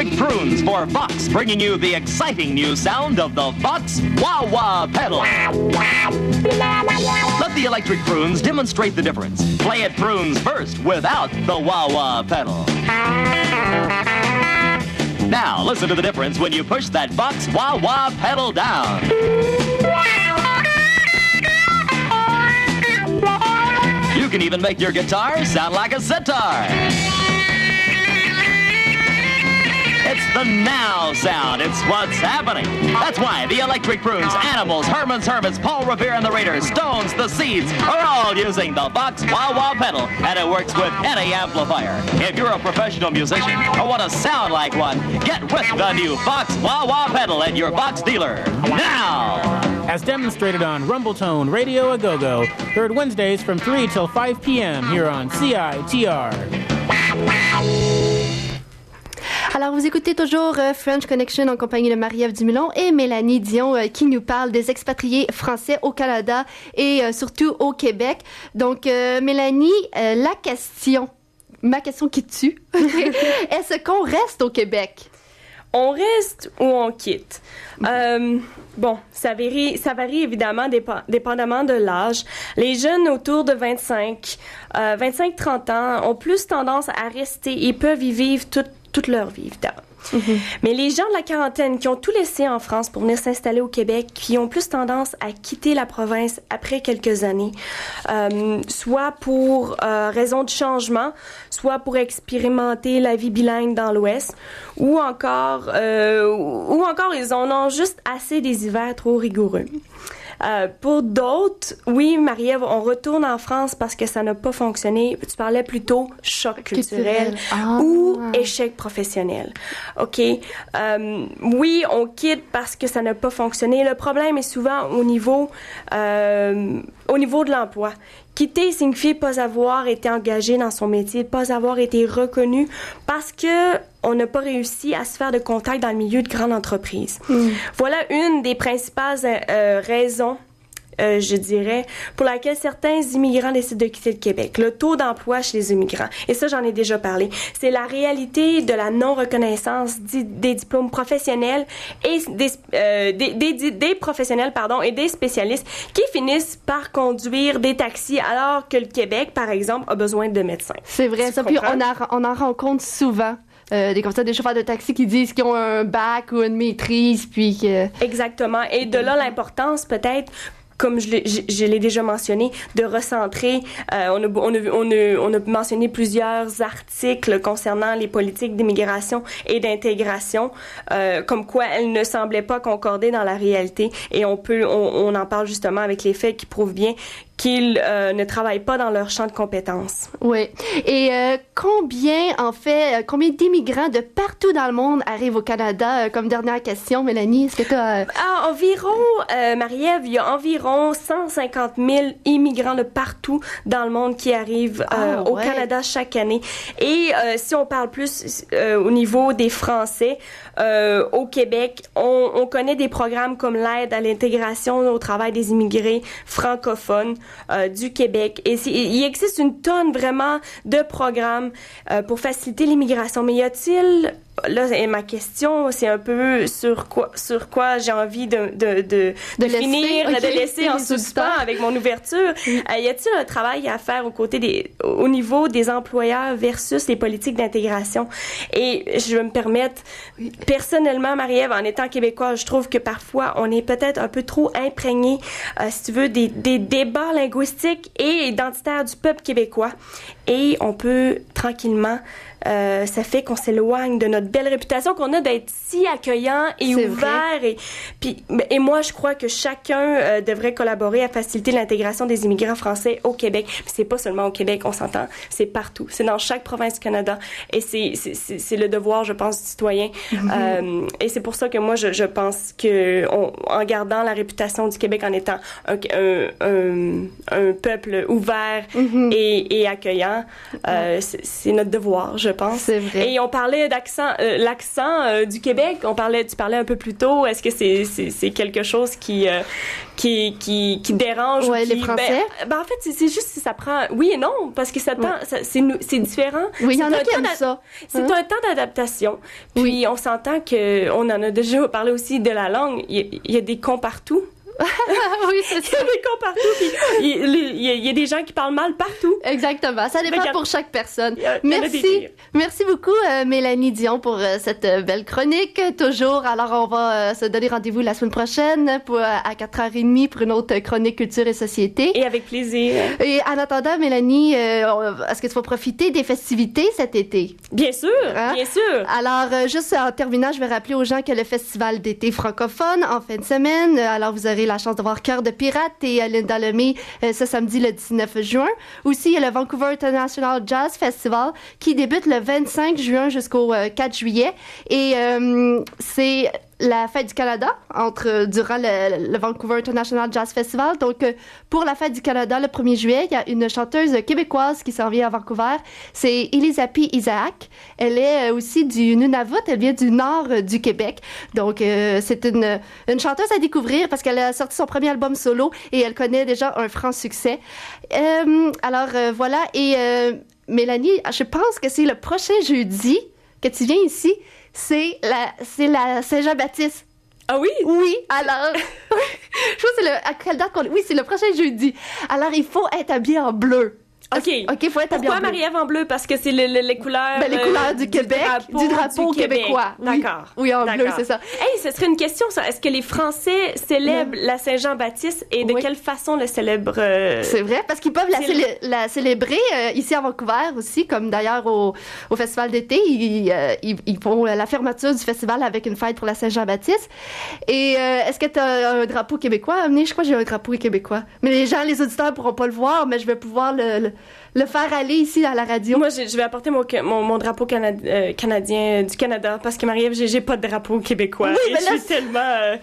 Electric Prunes for Vox, bringing you the exciting new sound of the Vox Wah-Wah pedal. Let the Electric Prunes demonstrate the difference. Play it prunes first without the Wah-Wah pedal. Now, listen to the difference when you push that Vox Wah-Wah pedal down. You can even make your guitar sound like a sitar. It's the now sound. It's what's happening. That's why the Electric Prunes, Animals, Herman's Hermits, Paul Revere and the Raiders, Stones, the Seeds are all using the Vox Wah-Wah pedal, and it works with any amplifier. If you're a professional musician or want to sound like one, get with the new Vox Wah-Wah pedal at your Vox dealer now. As demonstrated on Rumbletone Radio A-Go-Go, third Wednesdays from three till five p.m. here on C I T R. Alors, vous écoutez toujours euh, French Connection en compagnie de Marie-Ève Dumulon et Mélanie Dion euh, qui nous parle des expatriés français au Canada et euh, surtout au Québec. Donc, euh, Mélanie, euh, la question, ma question qui tue, est-ce qu'on reste au Québec? On reste ou on quitte? Euh, bon, ça varie, ça varie évidemment dépa- dépendamment de l'âge. Les jeunes autour de vingt-cinq, euh, vingt-cinq trente ans ont plus tendance à rester et peuvent y vivre toute, toute leur vie, évidemment. Mm-hmm. Mais les gens de la quarantaine qui ont tout laissé en France pour venir s'installer au Québec, qui ont plus tendance à quitter la province après quelques années, euh, soit pour euh, raison de changement, soit pour expérimenter la vie bilingue dans l'Ouest, ou encore, euh, ou encore ils en ont juste assez des hivers trop rigoureux. Euh, pour d'autres, oui, Marie-Ève, on retourne en France parce que ça n'a pas fonctionné. Tu parlais plutôt choc culturel, culturel. Ah. ou échec professionnel. OK? Euh, oui, on quitte parce que ça n'a pas fonctionné. Le problème est souvent au niveau, euh, au niveau de l'emploi. Quitter signifie pas avoir été engagé dans son métier, pas avoir été reconnu parce que on n'a pas réussi à se faire de contact dans le milieu de grandes entreprises. Mm. Voilà une des principales euh, raisons, euh, je dirais, pour laquelle certains immigrants décident de quitter le Québec. Le taux d'emploi chez les immigrants. Et ça, j'en ai déjà parlé. C'est la réalité de la non-reconnaissance des, des diplômes professionnels et des, euh, des, des, des professionnels, pardon, et des spécialistes qui finissent par conduire des taxis alors que le Québec, par exemple, a besoin de médecins. C'est vrai. Ça, puis on, a, on en rencontre souvent. Euh, des, comme ça, des chauffeurs de taxi qui disent qu'ils ont un bac ou une maîtrise, puis que... Exactement. Et de là, l'importance, peut-être, comme je l'ai, je, je l'ai déjà mentionné, de recentrer. Euh, on, a, on, a, on, a, on a mentionné plusieurs articles concernant les politiques d'immigration et d'intégration, euh, comme quoi elles ne semblaient pas concorder dans la réalité. Et on peut, on, on en parle justement avec les faits qui prouvent bien qu'ils euh, ne travaillent pas dans leur champ de compétences. Oui. Et euh, combien, en fait, combien d'immigrants de partout dans le monde arrivent au Canada? Euh, comme dernière question, Mélanie, est-ce que tu as... Euh... Ah, environ, euh, Marie-Ève, il y a environ cent cinquante mille immigrants de partout dans le monde qui arrivent euh, ah, au ouais. Canada chaque année. Et euh, si on parle plus euh, au niveau des Français, euh, au Québec, on, on connaît des programmes comme l'aide à l'intégration au travail des immigrés francophones, Euh, du Québec. Et il existe une tonne vraiment de programmes euh, pour faciliter l'immigration. Mais y a-t-il, là, ma question, c'est un peu sur quoi, sur quoi j'ai envie de, de, de, de, de finir, laisser, okay, de laisser en suspens avec mon ouverture. Oui. Euh, y a-t-il un travail à faire au côté des, au niveau des employeurs versus les politiques d'intégration? Et je vais me permettre, oui. personnellement, Marie-Ève, en étant québécoise, je trouve que parfois, on est peut-être un peu trop imprégné, euh, si tu veux, des, des débats linguistiques et identitaires du peuple québécois. Et on peut tranquillement, euh, ça fait qu'on s'éloigne de notre belle réputation qu'on a d'être si accueillant et c'est ouvert. Et, puis, et moi, je crois que chacun euh, devrait collaborer à faciliter l'intégration des immigrants français au Québec. Puis c'est pas seulement au Québec, on s'entend, c'est partout. C'est dans chaque province du Canada. Et c'est, c'est, c'est, c'est le devoir, je pense, du citoyen. Mm-hmm. Euh, et c'est pour ça que moi, je, je pense que on, en gardant la réputation du Québec en étant un, un, un, un peuple ouvert mm-hmm. et, et accueillant, Euh, c'est, c'est notre devoir, je pense. C'est vrai. Et on parlait d'accent, euh, l'accent euh, du Québec. On parlait, tu parlais un peu plus tôt. Est-ce que c'est c'est, c'est quelque chose qui euh, qui qui qui dérange ouais, ou qui, les Français? Ben, ben en fait, c'est, c'est juste si ça prend. Oui et non, parce que ça, tend, ouais. ça c'est c'est différent. Oui, il y en c'est a qui aiment ça. C'est hein? un temps d'adaptation. Puis oui. on s'entend que on en a déjà parlé aussi de la langue. Il y, il y a des cons partout. oui, c'est ça. Il y a des cons partout, puis il, il, il, y a, il y a des gens qui parlent mal partout. Exactement. Ça dépend pour chaque personne. Il y a, Merci. Il y Merci beaucoup, euh, Mélanie Dion, pour euh, cette euh, belle chronique. Toujours. Alors, on va euh, se donner rendez-vous la semaine prochaine pour, euh, à quatre heures trente pour une autre chronique culture et société. Et avec plaisir. Et en attendant, Mélanie, euh, est-ce que tu vas profiter des festivités cet été? Bien sûr, hein? Bien sûr. Alors, euh, juste en terminant, je vais rappeler aux gens que le Festival d'été francophone en fin de semaine. Alors, vous aurez la chance de voir Cœur de pirate et euh, Linda Lemay euh, ce samedi le dix-neuf juin. Aussi, il y a le Vancouver International Jazz Festival qui débute le vingt-cinq juin jusqu'au euh, quatre juillet. Et euh, c'est la Fête du Canada entre durant le, le Vancouver International Jazz Festival. Donc, euh, pour la Fête du Canada, le premier juillet, il y a une chanteuse québécoise qui s'en vient à Vancouver. C'est Elisapi Isaac. Elle est euh, aussi du Nunavut. Elle vient du nord euh, du Québec. Donc, euh, c'est une, une chanteuse à découvrir parce qu'elle a sorti son premier album solo et elle connaît déjà un franc succès. Euh, alors, euh, voilà. Et euh, Mélanie, je pense que c'est le prochain jeudi que tu viens ici. C'est la, c'est la Saint-Jean-Baptiste. Ah oui? Oui, alors... je pense que c'est le... À quelle date qu'on... Oui, c'est le prochain jeudi. Alors, il faut être habillé en bleu. OK. OK, faut être habillé en bleu. Pourquoi Marie-Ève en bleu? Parce que c'est le, le, les couleurs... Ben, les couleurs euh, du Québec, du drapeau, du drapeau du Québec. québécois. D'accord. Oui, oui en D'accord. bleu, c'est ça. Hey, ce serait une question, ça. Est-ce que les Français célèbrent non. la Saint-Jean-Baptiste et de oui. quelle façon le célèbrent? Euh... C'est vrai, parce qu'ils peuvent la, célé- la célébrer euh, ici à Vancouver aussi, comme d'ailleurs au, au Festival d'été. Ils, euh, ils, ils font la fermeture du festival avec une fête pour la Saint-Jean-Baptiste. Et euh, est-ce que tu as un drapeau québécois à amener? Je crois que j'ai un drapeau québécois. Mais les gens, les auditeurs ne pourront pas le voir, mais je vais pouvoir le... le le faire aller ici à la radio. Moi, je, je vais apporter mon, mon, mon drapeau canadi- euh, canadien euh, du Canada parce que Marie-Ève, j'ai, j'ai pas de drapeau québécois. Oui, mais je là, suis tellement... Euh...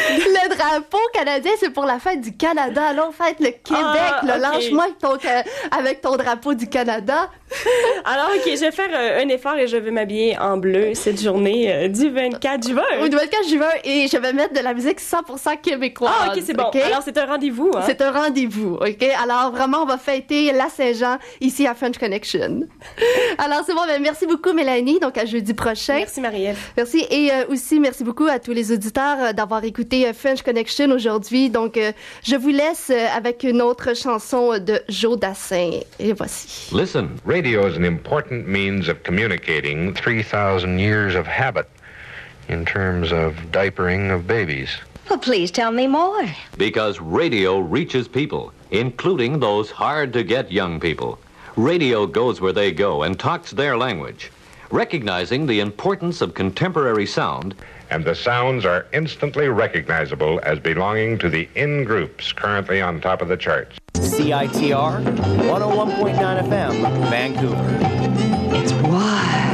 le drapeau canadien, c'est pour la fête du Canada. Là, on fête le Québec. Ah, là, okay. Lâche-moi avec ton, euh, avec ton drapeau du Canada. Alors, OK, je vais faire euh, un effort et je vais m'habiller en bleu cette journée euh, du vingt-quatre juin. Oui, du vingt-quatre juin et je vais mettre de la musique cent pour cent québécoise. Ah, OK, c'est bon. Okay? Alors, c'est un rendez-vous. Hein? C'est un rendez-vous, OK? Alors, vraiment, on va fêter la Saint-Jean ici à French Connection. Alors, c'est bon. Ben, merci beaucoup, Mélanie. Donc, à jeudi prochain. Merci, Marie-Ève. Merci. Et euh, aussi, merci beaucoup à tous les auditeurs euh, d'avoir écouté euh, French Connection aujourd'hui. Donc, euh, je vous laisse euh, avec une autre chanson de Joe Dassin. Et voici. Listen, radio is an important means of communicating three thousand years of habit in terms of diapering of babies. Well, please tell me more. Because radio reaches people, including those hard-to-get young people. Radio goes where they go and talks their language, recognizing the importance of contemporary sound. And the sounds are instantly recognizable as belonging to the in-groups currently on top of the charts. C I T R, one oh one point nine F M, Vancouver. It's wild.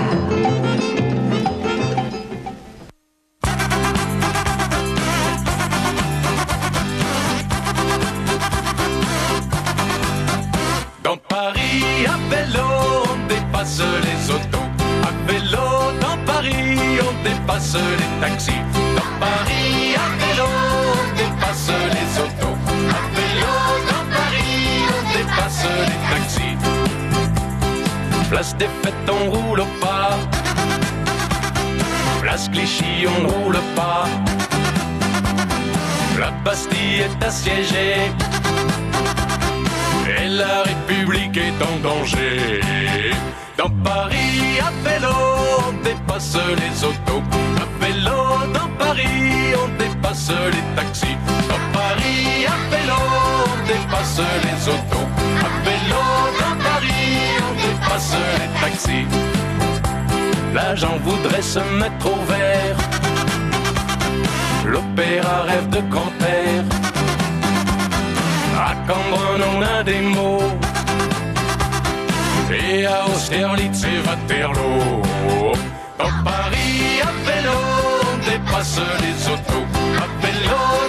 Dans Paris, à vélo, on dépasse les autos. À vélo, dans Paris, on dépasse les taxis. Dans Paris, à vélo, on dépasse les autos. À vélo, dans Paris, on dépasse les taxis. Place des fêtes, on roule au pas. Place Clichy, on ne roule pas. La Bastille est assiégée. Et la République est en danger. Dans Paris, à vélo, on dépasse les autos. À vélo, dans Paris, on dépasse les taxis. Dans Paris, à vélo, on dépasse les autos. À vélo, dans Paris, on dépasse les taxis. L'agent voudrait se mettre au vert. L'opéra rêve de grand air. À Cambronne, on a des mots. Et à Austerlitz et Waterloo. Dans Paris, à vélo, on dépasse les autos. À vélo,